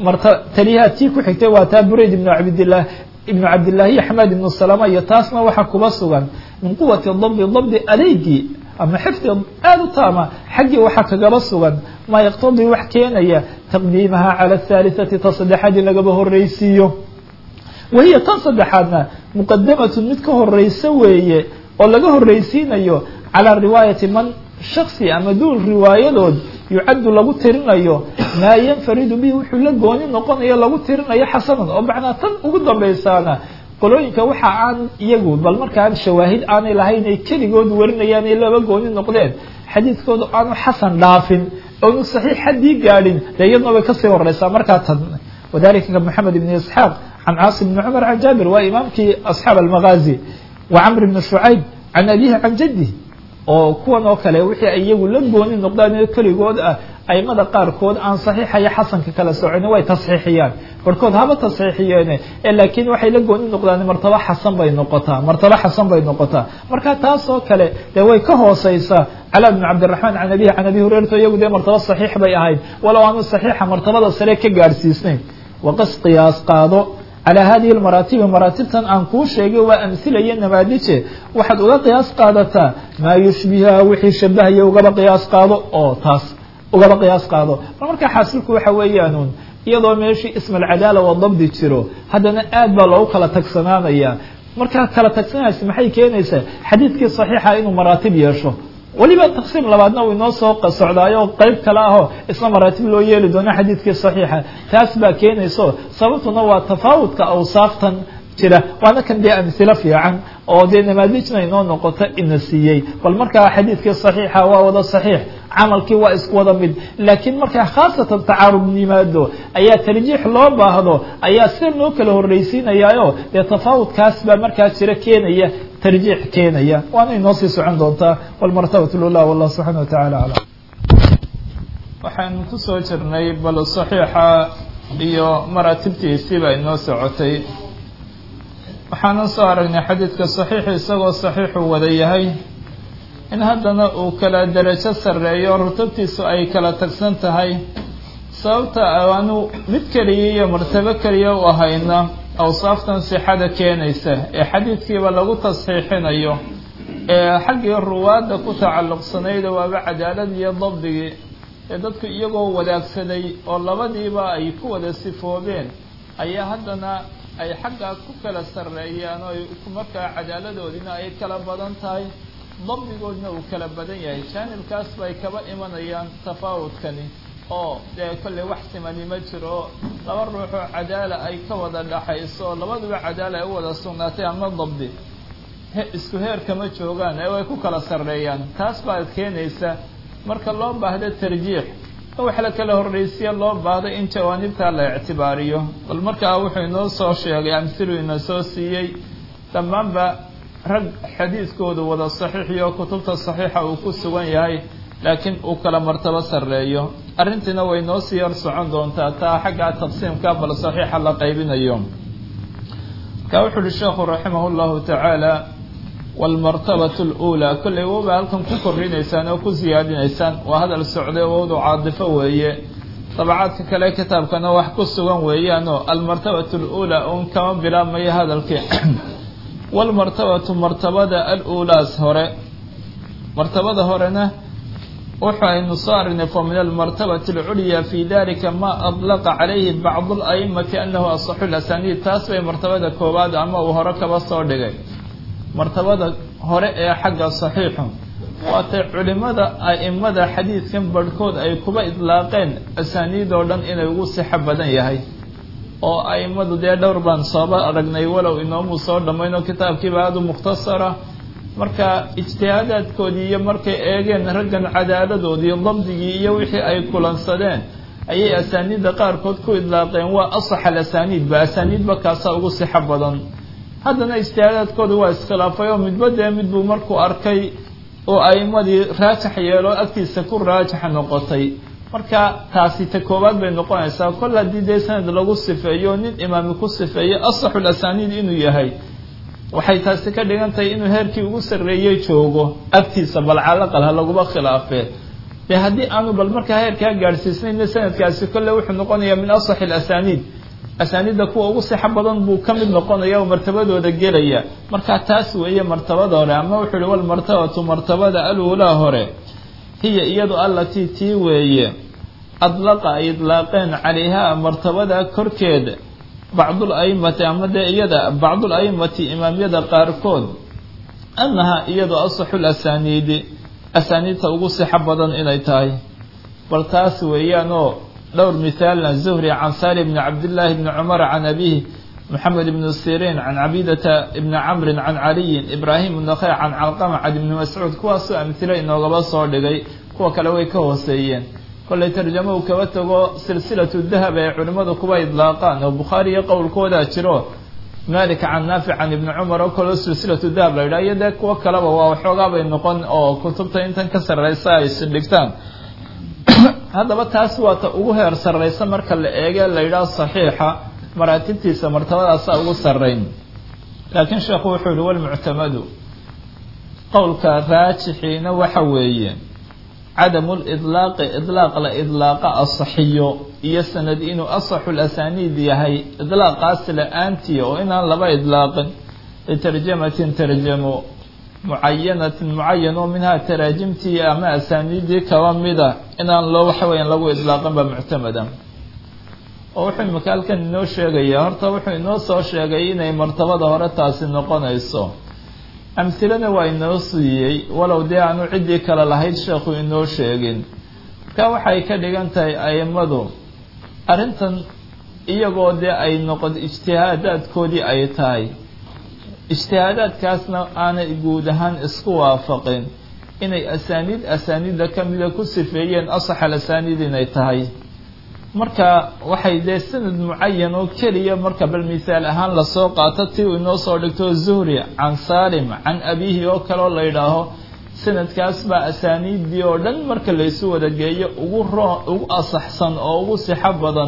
تليها تيكو حكته واتا بريد بن عبد الله حماد بن السلامة يتاسنا وحكو بصغا من قوة الضبط أليدي أما حفظ آل تاما حقي وحكو بصغا ما يقتضي وحكينا تقديمها على الثالثة تصدح لقبه الرئيسي وهي تصدحنا مقدمة متكه الرئيسوية ولقه الرئيسين calaa riwaayati man shaksi ama duul riwaayadood yucaddu lagu tirinayo maa yanfaridu bihi wuxuu la gooni noqonayo lagu tirinayo xasanan oo macnaa tan ugu dambaysaana qolooyinka waxa aan iyagu bal markaan shawaahid aanay lahayn ay keligood warinayaan ay laba gooni noqdeen xadiidkooda aanu xasan dhaafin oonu saxiix haddii gaadhin dee iyadna way kasii horeysaa markaa tan wadalika ka moxamed ibn isxaaq can caasim bni cumar can jaabir waa imaamkii asxaab almagaazi wa camr bni shucayb can abihi can jadih oo kuwan oo kale wixii ay iyagu la gooni noqdaan ee keligood ah aimada qaarkood aan saxiixa iyo xasanka kala soocin way tasxiixiyaan barkood haba tasxiixiyeen laakiin waxay la gooni noqdaan martaba xasan bay noqotaa marka taas oo kale dee way ka hooseysaa cala bn cabdiraxmaan can abihi can abi hurayrata iyagu dee martaba saxiix bay ahayd walow aanu saxiixa martabada sare ka gaadhsiisnayn waqas qiyaas qaado calaa hadihi lmaraatibi maraatibtan aan kuu sheegay waa amhilaya namaadije waxaad uga qiyaas qaadataa maa yushbiha wixii shabahaya ugaba qiyaas qaado oo taas ugaba qiyaas qaado markaa xaasilku waxa weeyaanuun iyadoo meeshii isma alcadaala waa dabdi jiro haddana aad baa loogu kala tagsanaanaya markaa kala tagsanaysa maxay keenaysaa xadiidkii saxiixa inuu maraatib yeesho weliba taqsiim labaadna uu inoo soo socdaayo qayb kale ahoo isna maraatib loo yeeli doono xadiidkii saxiixa taas baa keenayso sababtuna waa tafaawudka awsaaftan jira waana kan dee amhilo fiican oo dee namaadijna inoo noqota ina siiyey bal markaa xadiidkii saxiixa waa wada saxiix camalkii waa isku wada mid laakiin markaa khaasatan tacaarud yimaado ayaa tarjiix loo baahdo ayaa sida loo kala horreysiinayaayo dee tafaawudkaas baa markaa jira keenaya tarjiix keenaya waana inoo sii socon doontaa walmartabatu lula wallah subxaana wa tacala aclam waxaanu kusoo jirnay bal saxiixa iyo maraatibtiisii baa inoo socotay waxaanan soo aragnay xadiidka saxiix isagoo saxiixu wada yahay in haddana uu kala derajo sarreeyo rutubtiisu ay kala tagsan tahay sababta aanu mid keliya iyo martabo keliya u ahayna awsaaftan sixada keenaysa ee xadiidkiiba lagu tasxiixinayo ee xaggii ruwaadda ku tacalluqsanayda waaba cadaalad iyo dabdigii ee dadku iyagoo wadaagsaday oo labadiiba ay ku wada sifoobeen ayaa haddana ay xaggaa ku kala sarreeyaan oo markaa cadaaladoodina ay kala badan tahay dabdigoodna uu kala badan yahay jaanibkaas bay kaba imanayaan tafaawudkani oo dee kolley wax simani ma jiro laba ruuxoo cadaala ay ka wada dhaxayso labaduba cadaala ay u wada sugnaatay ama dabdi isku heer kama joogaan ee way ku kala sarreeyaan taas baa keenaysa marka loo baahdo tarjiix wax la kala horreysiya loo baahdo in jawaanibtaa la ictibaariyo bal markaa wuxuu inoo soo sheegay amhilu ina soo siiyey dhammaanba rag xadiidkoodu wada saxiixiyo kutubta saxiixa uu ku sugan yahay laakiin uu kala martabo sarreeyo arrintiina way noo sii hor socon doontaa taa xaggaa taqsiimka bal saxiixa la qaybinayo markaa wuxu uhi sheekhu raximah llahu tacaala walmartabatu اluulaa kollay wowba halkan ku korrinaysaan oo ku siyaadinaysaan waa hadal socday wowdu caadifo weeye dabacaadka kale kitaabkana wax ku sugan weeyaanoo almartabatu اluulaa uun kama bilaabmayo hadalkii walmartabatu martabada aluulaas hore martabada horena waxaynu soo aragnay fa min almartabati alculya fi dalika ma adlaqa calayhi bacdu alaimati anahu asaxu lasaniid taas bay martabada koowaad ama uu hore kaba soo dhigay martabada hore ee xagga saxiixu waatay culimada aimada xadiidkan barhkood ay kuba idlaaqeen asaaniid oo dhan inay ugu sixo badan yahay oo aimadu dee dhowr baan sooba aragnay walow inoomu soo dhammayno kitaabkiiba aada u mukhtasara marka ijtihaadaadkoodii iyo markay eegeen raggan cadaaladoodii dabdigii iyo wixii ay kulansadeen ayay asaaniidda qaarkood ku idlaaqeen waa asax alasaniidba asaaniidba kaasaa ugu sixo badan haddana ijtihaadaadkooda waa iskhilaafay oo midba dee midbuu markuu arkay oo aimadii raajax yeelo agtiisa ku raajax noqotay marka taasi ta koowaad bay noqonaysaa kol haddii dee sanad lagu sifeeyo nin imaami ku sifeeyey asaxu lasaniid inuu yahay waxay taasi ka dhigan tahay inuu heerkii ugu sarreeyey joogo agtiisa bal calaqal ha laguba khilaafee dee haddii aanu bal markaa heerkaa gaadhsiisnayna sanadkaasi kolle wuxuu noqonayaa min asaxi alasaniid asaaniidda kuwa ugu sixo badan buu ka mid noqonaya oo martabadooda gelaya marka taas weeye martabada hore ama wuxuu ihi walmartabatu martabada aluulaa hore hiya iyadu allatii tii weeye adlaqa ay idlaaqeen calayhaa martabada korkeeda bacdul aimati ama dee iyada bacdul aimati imaamyada qaarkood annaha iyadoo asaxu lasaniidi asaaniidta ugu sixa badan inay tahay bal taas weeyaanoo dhowr mithaalna zuhri can saali bni cabdillaahi bni cumar can abihi محمد بن السيرين عن عبيدة بن عمرو عن علي إبراهيم بن نخيع عن علقمة عن ابن مسعود كواس أمثلة إنه غبص لغي كوا كلوي كوسيين كل ترجمه كوتو سلسلة الذهب علماء كوا إطلاقا وبخاري يقول كودا تشرو مالك عن نافع عن ابن عمر وكل سلسلة الذهب لا يدك وكلام وحوغا بين نقن أو كتبت إنت كسر رئيس الدكتان هذا بتاسوات أوهر سر رئيس مركل إيجا ليلة صحيحة مراتبتيسا مرتبadaasa ugu sarayn laakiin sheekhu wuxuu yiri wal mu'tamadu qowlka raajixiina waxa weeye cadamul idlaaq la idlaaqa as-sahiyyo iyo sanad inuu asaxu al-asanid yahay idlaaqaas la'aantii oo inaan laba idlaaqin tarjamatin tarjamo muayyano minha tarajimti ama asanidi kawamida inaan loo waxa weeyaan lagu idlaaqin ba mu'tamada oo wuxuu makaalkan inoo sheegaya horta wuxuu inoo soo sheegay inay martabada hore taasi noqonayso amsilana waa inoo siiyey walow dee aanu ciddii kale lahayd sheekhu inoo sheegin ka waxay ka dhigan tahay aimadu arrintan iyagoo dee ay noqon ijtihaadaadkoodii ay tahay ijtihaadaadkaasna aanay guud ahaan isku waafaqin inay asaaniidda ka mida ku sifeeyeen asaxal asaaniid inay tahay marka waxay dee sanad mucayan oo keliya marka bal misaal ahaan lasoo qaato tii uu inoo soo dhigto zuhri can salim can abihi oo kaloo la yidhaaho sanadkaas baa asaaniiddii oo dhan marka laysu wada geeyo ugu asaxsan oo ugu sixo badan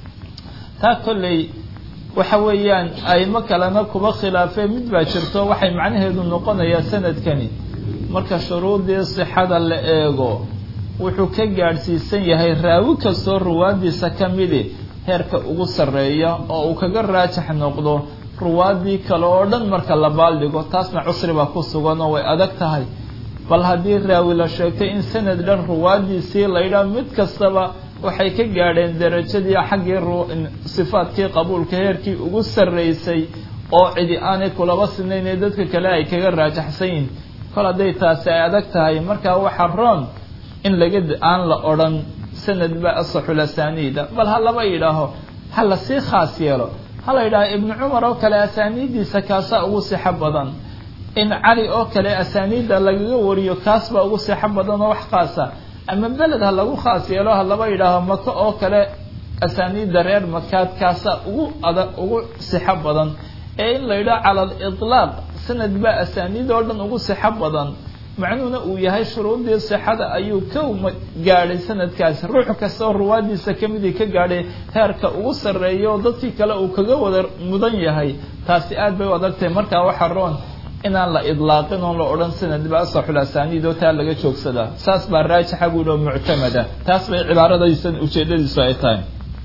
taa kolley waxa weeyaan aymo kalena kuba khilaafeen mid baa jirto waxay macnaheedu noqonayaa sanadkani marka shuruudii sixada la eego wuxuu ka gaadhsiisan yahay raawi kastoo ruwaadiisa ka midi heerka ugu sarreeya oo uu kaga raajax noqdo ruwaadii kale oo dhan marka la baaldhigo taasna cusri baa ku sugan oo way adag tahay bal haddii raawi la sheegtay in sanad dhan ruwaadiisii la yidhaah mid kastaba waxay ka gaadheen darajadii xaggii sifaadkii qabuulka heerkii ugu sarreysay oo cidi aanay kulaba sinayn ee dadka kale ay kaga raajaxsan yihin kol hadday taasi ay adag tahay markaa waxa roon in laga aan la odhan sanad ba asaxul asaaniida bal ha laba yidhaaho ha la sii khaas yeelo ha la yidhaaho ibnu cumar oo kale asaaniiddiisa kaasaa ugu sixo badan in cali oo kale asaaniidda lagaga wariyo kaas baa ugu sixo badan oo wax khaasa ama beled ha lagu khaas yeelo ha laba yidhaaho maka oo kale asaaniidda reer makaad kaasaa ugu sixo badan ee in la yidhaho cala al-itlaaq sanad baa asaaniid oo dhan ugu sixo badan macnuhuna uu yahay shuruudii sixada ayuu ka gaadhay sanadkaasi ruux kasta oo ruwaadiisa ka midii ka gaadhay heerka ugu sarreeya oo dadkii kale uu kaga wada mudan yahay taasi aad bay u adagtahay markaa waxa roon inaan la idlaaqin oon la odhan sanad ba asaxul asaaniid oo taa laga joogsadaa saas baa raajixa buuhi oo muctamada taas bay cibaaradaysan ujeedadiisu ay tahay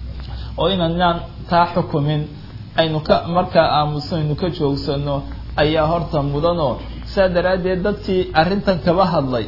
oo inaan taa xukumin aynu ka markaa aamusaynu ka joogsano ayaa horta mudanoo saa daraaddeed dadkii arrintan kaba hadlay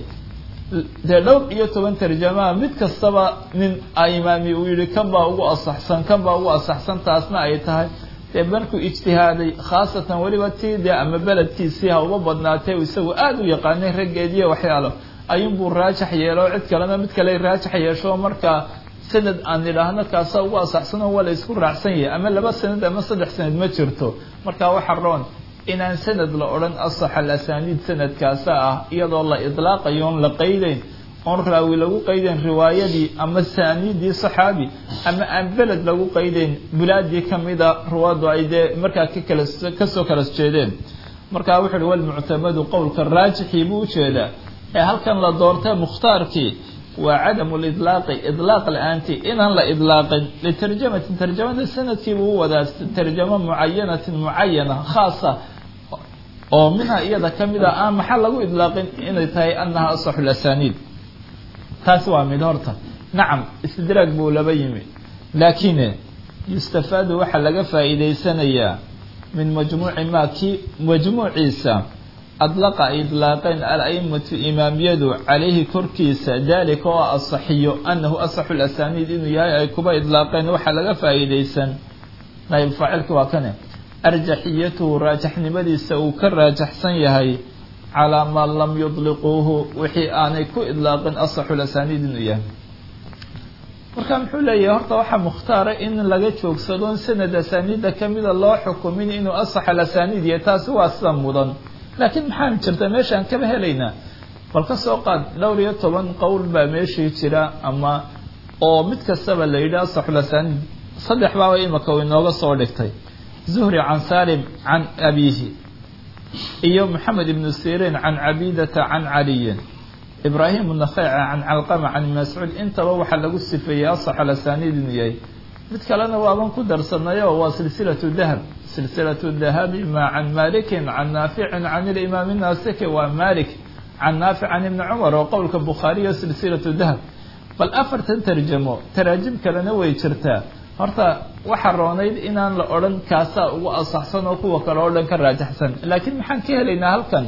dee 12 tarjamaa mid kastaba nin imaami uu yidhi kan baa ugu asaxsan taasna ay tahay dee markuu ijtihaaday khaasatan weliba tii dee ama beledkiisii ha uba badnaatay isagu aada u yaqaanay raggeediiyo waxyaalo ayuunbuu raajax yeelo cid kalena mid kale raajax yeesho markaa sanad aan idhaahno kaasa ugu asaxsan oo waa la isku raacsan yahay ama 2 sanad ama 3 sanad ma jirto markaa waxa roon inaan sanad la odhan asax al-asaaniid sanadkaasa ah iyadoo la idlaaqayo oon la qaydayn oon raawi lagu qaydayn riwaayadii ama saaniidii saxaabi ama aan beled lagu qaydayn bulaadii ka mida ruwaadu ay dee markaa kasoo kala jeedeen markaa wuxu uhi walmuctamadu qowlka raajixii buu ujeedaa ee halkan la doortay mukhtaarkii waa cadamu lidlaaqi idlaaq la-aantii inaan la idlaaqin litarjamatin tarjamada sanadkiibuu u wadaa tarjamo mucayanatin mucayana khaasa oo minha iyada ka mid a aan maxaa lagu idlaaqin inay tahay annaha asaxu lasaniid taasi waa mid horta nacam istidraag buu laba yimi laakiin yustafaadu waxaa laga faa'iidaysanayaa min majmuuci maa kii majmuuciisa adlaqa ay idlaaqeen al-aimatu imaamiyadu calayhi korkiisa daalika oo asaxiyo annahu asaxu lasaniid inuu yahay ay kuba idlaaqeen waxaa laga faa'iidaysan naayib faacilki waa kane arjaxiyatuhu raajaxnimadiisa uu ka raajaxsan yahay calaa maa lam yudliquuhu wixii aanay ku idlaaqin asaxu lasaniid inuu yahay. marka muxuu leeyahay horta waxaa mukhtaara in laga joogsado sanad asaniida kamida loo xukumin inuu asaxa lasaniid yahay, taasi waa sida mudan. laakiin maxaan jirta meeshaan kaba helaynaa bal ka soo qaad 12 qowl baa meeshii jira ama oo mid kastaba la yidhi asaxu lasaniid. 3 baa imaka inooga soo dhigtay zuhri can salim can abihi iyo maxamed ibn sirin can cabidata can caliyin ibrahim النخيعي can calqama can mascuud. intaba waxaa lagu sifeeyey asaxa lasaniid inuu yahay. mid kalena waaban ku darsanayo waa silsilatu dahabi ma can malikin can naaficin can ilimaam الnaasiki waa malik can naafic can ibni cumar oo qowlka bukhaariyo silsilatu dahab. bal 4 tarjamo taraajim kalena way jirtaa. horta waxaa roonayd inaan la odhan kaasaa ugu asaxsan oo kuwa kale oo dhan ka raajaxsan. laakiin maxaan ka helaynaa halkan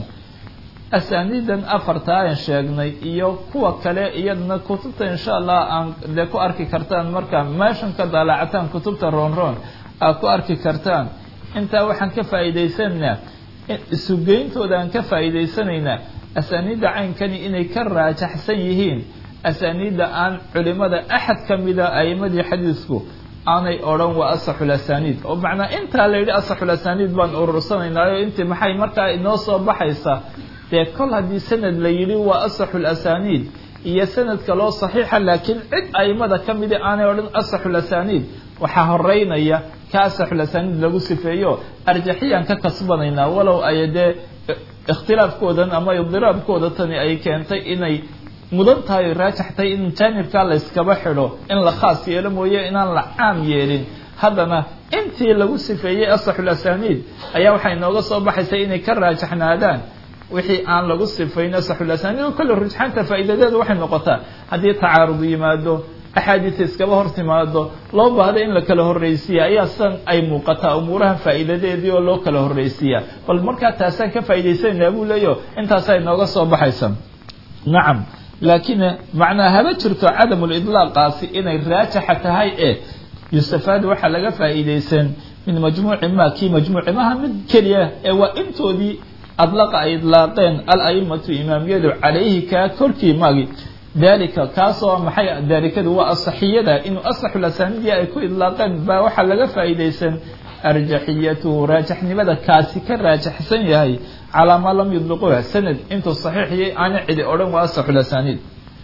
asaniidan 4 aan sheegnay iyo kuwa kale iyadana kutubta insha allah aan de ku arki kartaan marka meeshan ka daalacataan kutubta roon aad ku arki kartaan. intaa waxaan ka faa'iidaysanaynaa isugeyntooda aan ka faa'iidaysanaynaa asaniida caynkani inay ka raajaxsan yihiin asaniida aan culimada axad kamida a'imadii xadiisku aanay odhan waa asaxu lasaniid. oo macnaa intaa la yidhi asaxu lasaniid baan urursanaynaayo intii maxay markaa inoo soo baxaysa dee kol haddii sanad la yidhi waa asaxu lasaniid iyo sanad kaloo saxiixa laakiin cid aimada kamida aanay odhan asaxu lasaniid waxaa horeynaya ka asaxu lasaniid lagu sifeeyo arjaxiyaan ka kasbanaynaa walow ay dee ikhtilaafkoodan ama idiraabkooda tani ay keentay inay mudan tahay raajaxtay in jaanibkaa la iskaba xidho in la khaas yeelo mooye inaan la caam yeelin. haddana intii lagu sifeeyey asaxu lasaniid ayaa waxay nooga soo baxaysa inay ka raajaxnaadaan wixii aan lagu sifayn asaxu lasaniid. oo kale rujxaanta faa'iidadeedu waxay noqotaa haddii tacaarud yimaado axaadiis iskaba hor timaado loo baahdo in la kala horreysiiya ayaa sidan ay muuqataa umuuraha faa'iidadeedii oo loo kala horreysiiya. bal markaa taasaan ka faa'iidaysanayna buu leeyo intaasaa inooga soo baxaysa. nacam laakiin macnaa haba jirto cadamulidlaaqaasi inay raajaxa tahay ee yustafaad waxaa laga faa'iidaysan min majmuuci ma kii majmuuci maha mid keliya ee waa intoodii adlaqa ay idlaaqeen al-aimatu imaamiyadu calayhi kaa korkii maagi dalika kaasoo maxay dalikadu waa asaxiyada inuu asaxu lasaniidii ay ku idlaaqeen baa waxaa laga faa'iidaysan arjaxiyatuhu raajaxnimada kaasi ka raajaxsan yahay calaa maa lam yudliquha sanad intuu saxiixiyay aana cidi odhan waa asaxu lasaniid.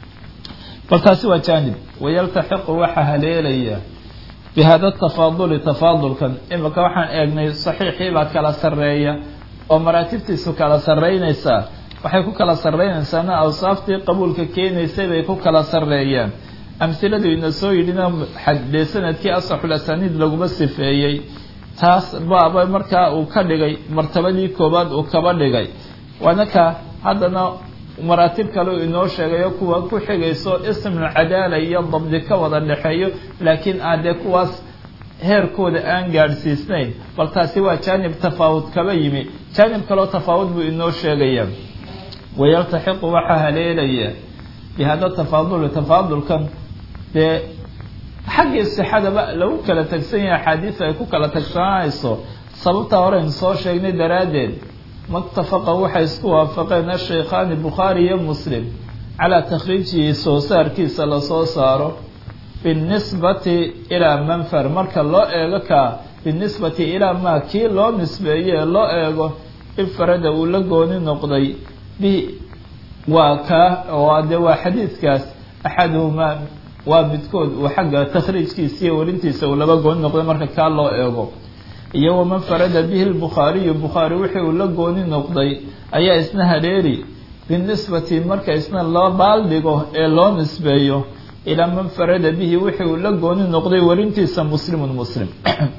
bal taasi waa jaanib. wayaltaxiqu waxaa haleelaya bihada tafaaduli tafaadulkan imika waxaan eegnay saxiixii baa kala sarreeya oo maraatibtiisu kala sarreynaysaa. waxay ku kala sarreynaysaana awsaaftii qabuulka keenaysay bay ku kala sarreeyaan. amhiladu ina soo yidhina dee sanadkii asaxu lasaniid laguma sifeeyey taas baaba markaa uu ka dhigay martabadii koobaad uu kaba dhigay. waana ka haddana maraatib kale inoo sheegayo kuwa ku xigayso ismul cadaala iyo dabdi ka wada dhexeeyo laakiin aan dee kuwaas heerkooda aan gaadhsiisnayn. bal taasi waa jaanib tafaawud kaba yimi. jaanib kaloo tafaawud buu inoo sheegaya. wayaltaxiqu waxaa haleelaya bihada tafaadul tafaadulkan dee xaggii sixadaba lagu kala tagsan yahay axaadiis ay ku kala tagsanayso sababtaa horeynu soo sheegnay daraaddeed. matafaqa waxay isku waafaqeen ashaykhaani bukhaari iyo muslim calaa takhriijihi soo saarkiisa lasoo saaro binisbati ilaa manfar marka loo eego kaa binisbati ilaa maa kii loo nisbeeye loo eego infarada uu la gooni noqday bihi waa kaa oo dee waa xadiidkaas axaduhumaa waa midkood uu xagga takhriijkiisa iyo warintiisa uu laba gooni noqday marka kaa loo eego. iyo waman farada bihi lbukhaariyu bukhaari wixii uu la gooni noqday ayaa isna hareeri binisbati marka isna loo baaldhigo ee loo nisbeeyo ilaa man farada bihi wixii uu la gooni noqday warintiisa muslimun muslim.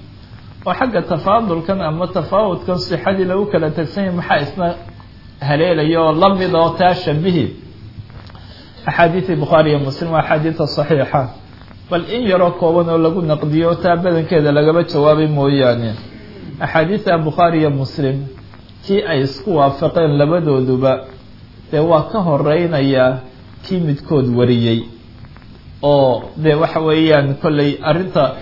oo xagga tafaadulkan ama tafaawudkan sixadii lagu kala tagsanyay maxaa isna haleelaya oo lamid oo taa shabihi axaadiidii bukhaari iyo muslim waa axaadiida saxiixa. bal in yaroo kooban oo lagu naqdiyo taa badankeeda lagaba jawaabay mooyaane axaadiida bukhaari iyo muslim kii ay isku waafaqeen labadooduba dee waa ka horeynayaa kii midkood wariyey oo dee waxa weeyaan kolley arrinta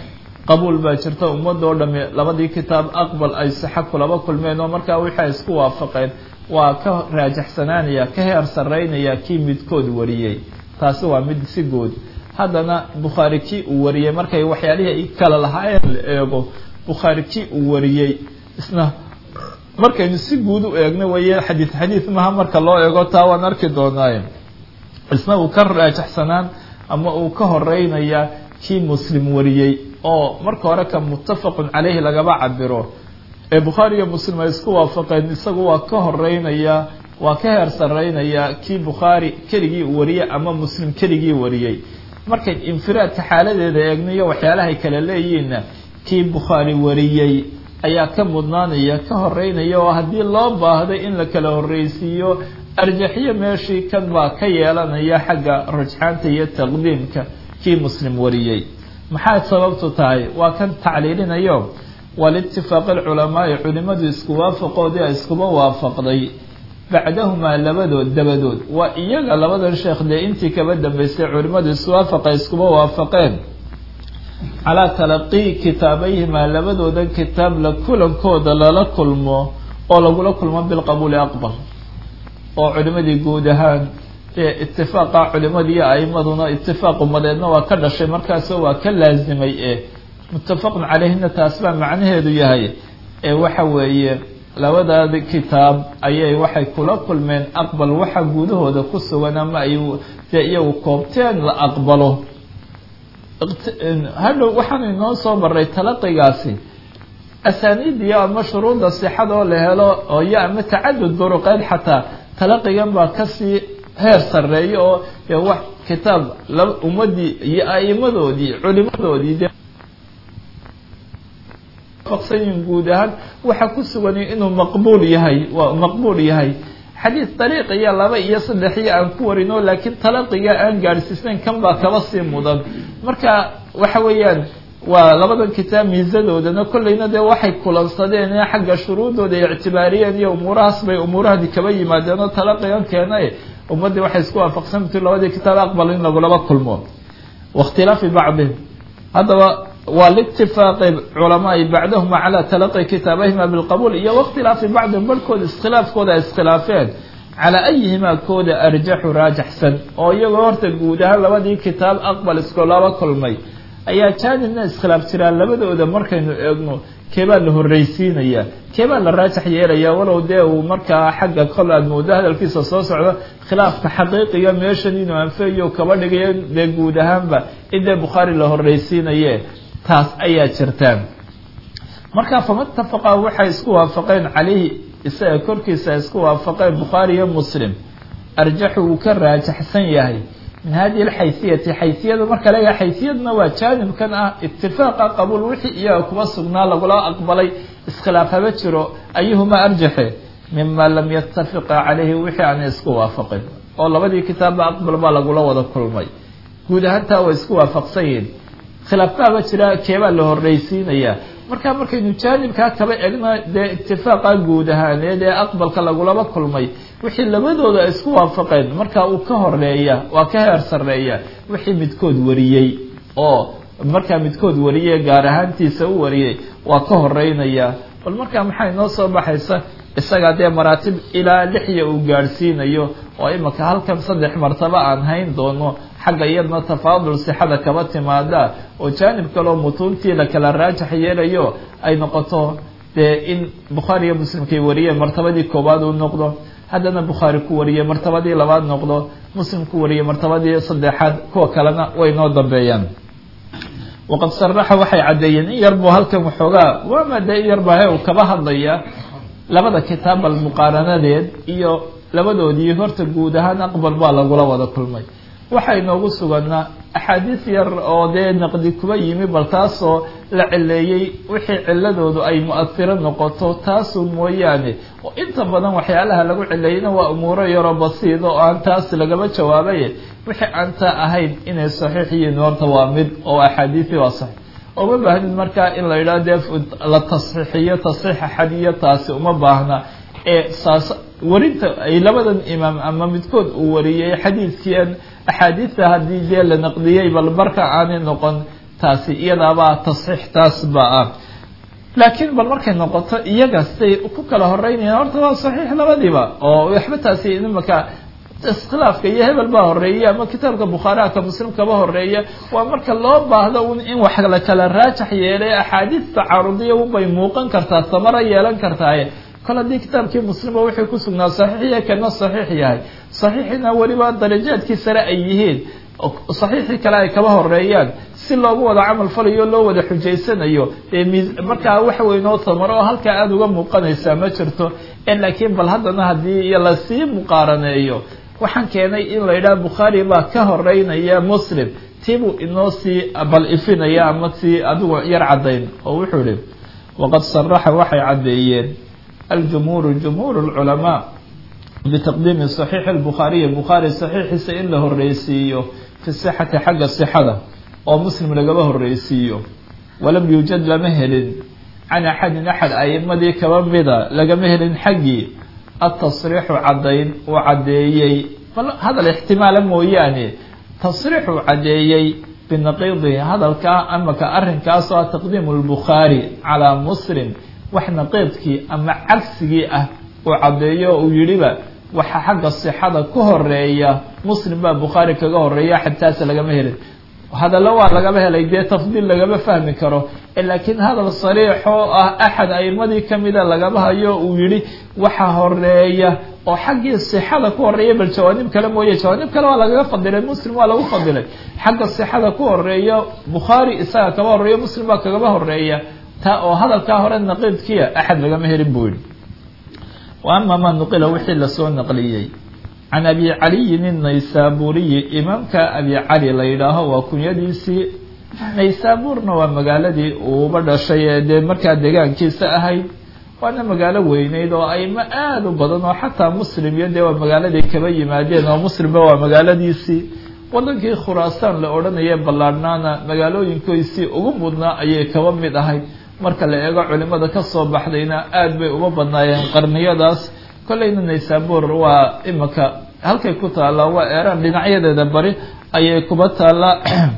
qabuul baa jirta ummadoo dhami labadii kitaab aqbal ay saxa kulaba kulmeen oo markaa waxay isku waafaqeen waa ka raajaxsanaanaya ka heer saraynaya kii midkood wariyey taasi waa mid si guud haddana bukhaari kii uu wariyey markay waxyaalihii ay kala lahaayeen la eego bukhaari kii uu wariyey isna markaynu si guud u eegno waye xadiid maha marka loo eego taa waan arki doonaaye isna uu ka raajaxsanaan ama uu ka horeynaya kii muslim wariyey oo marka hore ka muttafaqun calayhi lagaba cabiro ee bukhaari iyo muslim ay isku waafaqeen isagu waa ka horeynaya waa ka heer saraynaya kii bukhaari keligii wariyey ama muslim keligii wariyey markay infiraadka xaaladeeda eegnayo waxyaalahay kala leeyihiinna kii bukhaari wariyey ayaa ka mudnaanaya ka horeynaya oo haddii loo baahday in la kala horreysiiyo arjaxiyo meeshii kan baa ka yeelanaya xagga rajxaanta iyo taqdiimka kii muslim wariyey maxay sababtu tahay waa kan tacliilinayo walitifaaq alculamaai culimadu isku waafaqoodii ay iskuba waafaqday bacdahumaa labadood dabadood waa iyaga labadan sheekh dee intii kaba dambeysay culimadu iswaafaqa iskuba waafaqeen calaa talaqii kitaabayhimaa labadoodan kitaab la kulankooda lala kulmo oo lagula kulmo bilqabuuli aqbal oo culimadii guud ahaan itifaaqa culimadii aimaduna itifaaq umadeedna waa ka dhashay markaasoo waa ka laazimay muttafaqun calayhina taas baa macnaheedu yahay waxa weeye labadaadi kitaab ayay waxay kula kulmeen aqbal waxa gudahooda ku sugan ama ay dee iyagu koobteen la aqbalo hadhow waxaan inoo soo maray talaqigaasi asaaniidiya ama shuruudda sixad oo la helo oo iyo ama tacadud duruqeed xataa talaqigan baa kasii heer sareeya oo wax kitaab ummadii iyo aimadoodii culimadoodii faqsayin guud ahaan waxa ku sugan inuu maqbuul yahay waa maqbuul yahay xadiid dariiq iyo 2 iyo 3 iyo aan ku warino laakiin talaqiga aan gaarsiisnayn kan baa kaba sii mudan marka waxa weeyaan waa labadan kitaab miisadoodana kullayna dee waxay kulansadeen xagga shuruudooda ay ictibaariyeen iyo umuurahaas bay umuurahadi kaba yimaadeen oo talaqigan keenay ummadii waxay isku waafaqsantahay labadii kitaab aqbal in lagu kulmo waqtilaafi bacdihim haddaba والاتفاق علماء بعدهما على تلقي كتابهما بالقبول iyo واختلاف بعض بالكود اسخلاف كود اسخلافين على أيهما كود أرجح راجحسن oo iyaga horta guud ahaan labadii kitaab aqbal isku laba kulmay ayaa jaanina iskhilaaf jira labadooda markaynu eegno keebaa la horreysiinaya keebaa la raajax yeelaya walow dee uu markaa xagga kol aad moodo hadalkiisa soo socdo khilaafka xaqiiqiga meeshan inuu anfayo kaba dhigayo dee guud ahaanba idee bukhaari la horreysiinaye taas ayaa jirtaan marka famatafaqa waxay isku waafaqeen calayhi isaga korkiisa isku waafaqeen bukhaari iyo muslim arjaxu uu ka raajaxsan yahay min hadi alxaysiyati xaysiyada marka laga xaysiyadna waa jaanibkan ah ittifaaqa qabuul wixii iyaga kuba sugnaa lagula aqbalay iskhilaaf haba jiro ayuhuma arjaxe mima lam yattafiqa calayhi wixii aan isku waafaqin oo labadii kitaabba aqbal baa lagula wada kulmay guud ahaantaa way isku waafaqsan yihiin khilaafkaaba jira keebaa la horreysiinaya markaynu jaanibkaa kaba egna dee itifaaqa guud ahaaneed ee aqbalka lagulaba kulmay wixii labadooda ay isku waafaqeen markaa uu ka horeeya waa ka heer sareeya wixii midkood wariyey oo markaa midkood wariyey gaar ahaantiisa u wariyey waa ka horeynaya bal markaa maxay noo soo baxaysa isaga dee maraatib ilaa 6 uu gaarsiinayo oo imaka halkan 3 martaba aan hayn doono xagga iyadna tafaadul sixada kaba timaada oo jaanib kale oo mutuuntii la kala raajax yeelayo ay noqoto dee in bukhaari iyo muslimkay wariyeen martabadii koobaad uu noqdo haddana bukhaari ku wariyey martabadii labaad noqdo muslim ku wariyey martabadii saddexaad kuwa kalena way noo dambeeyaan waqad saraxa waxay caddeeyeen in yarbu halkan waxoogaa waama dee in yarba uu kaba hadlaya labada kitaab almuqaaranadeed iyo labadoodii horta guud ahaan aqbal baa lagula wada kulmay waxay noogu suganaa axaadiis yar oo dee naqdi kuba yimi bal taasoo la cileeyey wixii ciladoodu ay mu'asiro noqoto taasu mooyaane oo inta badan waxyaalaha lagu cileeyna waa umuuro yaroo basiid oo aan taas lagaba jawaabay wixii aan taa ahayn inay saxiix yihiin horta waa mid oo axaadiisi waa saxiix oo ma baahnid markaa in la yidhaho dee la tasxiixiyo tasxiix xadiyo taasi uma baahna ee saas warinta ay labadan imaam ama midkood uu wariyey xadiidkiian axaadiista haddii dee la naqdiyey bal marka aanay noqon taasi iyadaabaa tasxiix taas baa laakiin bal markay noqoto iyaga say ku kala horeynayaan horta waa saxiix labadiiba oo waxba taasi imaka iskhilaafka iyo hebel baa horeeya ama kitaabka bukhaari ka muslim kaba horeeya waa marka loo baahdo in wax la kala raajax yeelay axaadiista carudiya bay muuqan kartaa samara yeelan kartaa kala hadii kitaabkii muslima wixii ku sugnaa saxiixiya kana saxiix yahay saxiixina weliba darajaadkii sare ay yihiin saxiixii kale ay kaba horeeyaan si loogu wada camal falayo loo wada xujaysanayo markaa waxa weynoo tamaro oo halkaa aada uga muuqanaysaa ma jirto laakiin bal haddana haddii iyo lasii muqaaraneeyo waxaan keenay in la yidhaha bukhaari baa ka horeynaya muslim tiibuu inoo sii bal ifinaya ama sii adigu yar caddayn oo wuxuu ihi waqad saraxa waxay caddeeyeen aljumhuuru jumhuur lculamaa bitaqdiimi saxiixi lbukhaariyi bukhaari saxiixiisa in la horreysiiyo fi sixati xagga sixada oo muslim lagaba horreysiiyo walam yuujad lama helin can axadin axad a'imadii kaba mida lagama helin xaggii atasriixu caddayn uu caddeeyey hadal ixtimaala mooyaane tasriixuu caddeeyey binaqiidihi hadalkaa amaka arrinkaas oo taqdiimu lbukhaari calaa muslim wax naqiidkii ama cagsigii ah uu caddeeyo uu yidhiba waxa xagga sixada ku horeeya muslim baa bukhaari kaga horeeya xataase lagama helin hadallo waa lagaba helay dee tafdiil lagama fahmi karo laakiin hadal sariix oo ah axad a'imadii kamida lagaba hayo uu yihi waxa horeeya oo xaggii sixada ku horeeya bal jawaanib kale mooye jawaanib kale waa lagaga fadilay muslim waa lagu fadilay xagga sixada ku horeeya bukhaari isaga kaba horeeya muslim baa kagaba horeeya ta oo hadalkaa hore naqiidkiya axad lagama helin buu yihi wa ama ma nuqila wixii lasoo naqliyey can abi caliyin inaysaburiyi imaamka abi cali la yidhaaho waa kunyadiisii naysaburna waa magaaladii uuba dhashay ee dee markaa deegaankiisa ahayd waana magaalo weyneyd oo aimo aada u badan oo xataa muslim iyo dee waa magaaladay kaba yimaadeen oo muslimba waa magaaladiisii wadankii khuraasaan la odhanaya ballaadhnaana magaalooyinkoisii ugu mudnaa ayay kaba mid ahayd marka la eego culimada kasoo baxdayna aada bay uga badnaayeen qarniyadaas kollayna naysabur waa imaka halkay ku taallaa waa eeraan dhinacyadeeda bari ayay kuba taallaa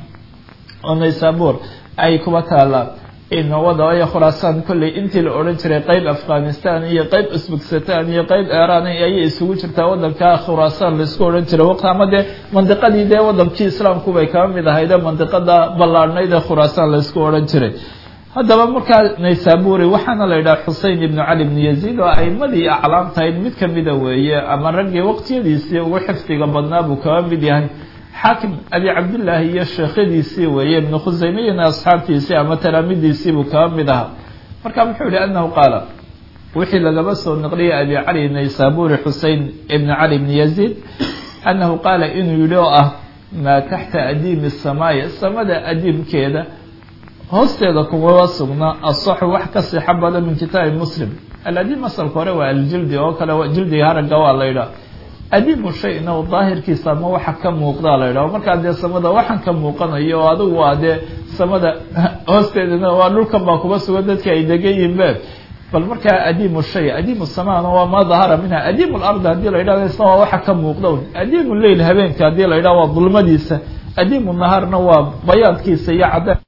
oo naysabur ay kuba taallaa wada khuraasaan kollay intii la odhan jiray qeyb afghanistan iyo qeyb uzbekistan iyo qeyb eeraan ayay isugu jirtaa wadanka khuraasaan laisku odhan jiray waqti ama dee mandiqadii dee wadankii islaamku bay kaba mid ahayd mandiqada ballaadhnayd ee khuraasaan laisku odhan jiray haddaba markaa naysaburi waxaana la yidhaha xusein ibnu cali ibnu yaziid oo aimadii aclaamtahayd mid kamida weeye ama raggii waqtiyadiisii ugu xifdiga badnaa buu kaba mid yahay xaakim abi cabdillaahi iyo sheekhadiisii weeye ibnu khusaymiyana asxaabtiisii ama talaamidiisii buu kaba mid ahaa marka muxuu yihi anahu qaala wixii lagaba soo naqliyay abi cali naysaburi xusein ibnu cali ibnu yaziid anahu qaala inuu yihi oo ah maa taxta adiimi samaayi samada adiimkeeda hoosteeda kumaba sugna asaxu wax ka sixa badan min kitaabi muslim aladiim asalka hore waa aljildi oo kale jildiga haragga waa la yidhaha adiimu shayna daahirkiisa ama waxa ka muuqdaa la yidhaho markaa dee samada waxaan ka muuqanayo oo adigu waa dee samada hoosteedana waa dhulkan baa kuba sugan dadka ay degan yihiinbe bal markaa adiimu shay adiimu samaana waa maa dahara minha adiimu lard hadii la yidhahdo isna waa waxa ka muuqda adiimu leyl habeenka hadii la yidhaho waa dulmadiisa adiimu nahaarna waa bayaadkiisa iyo cadda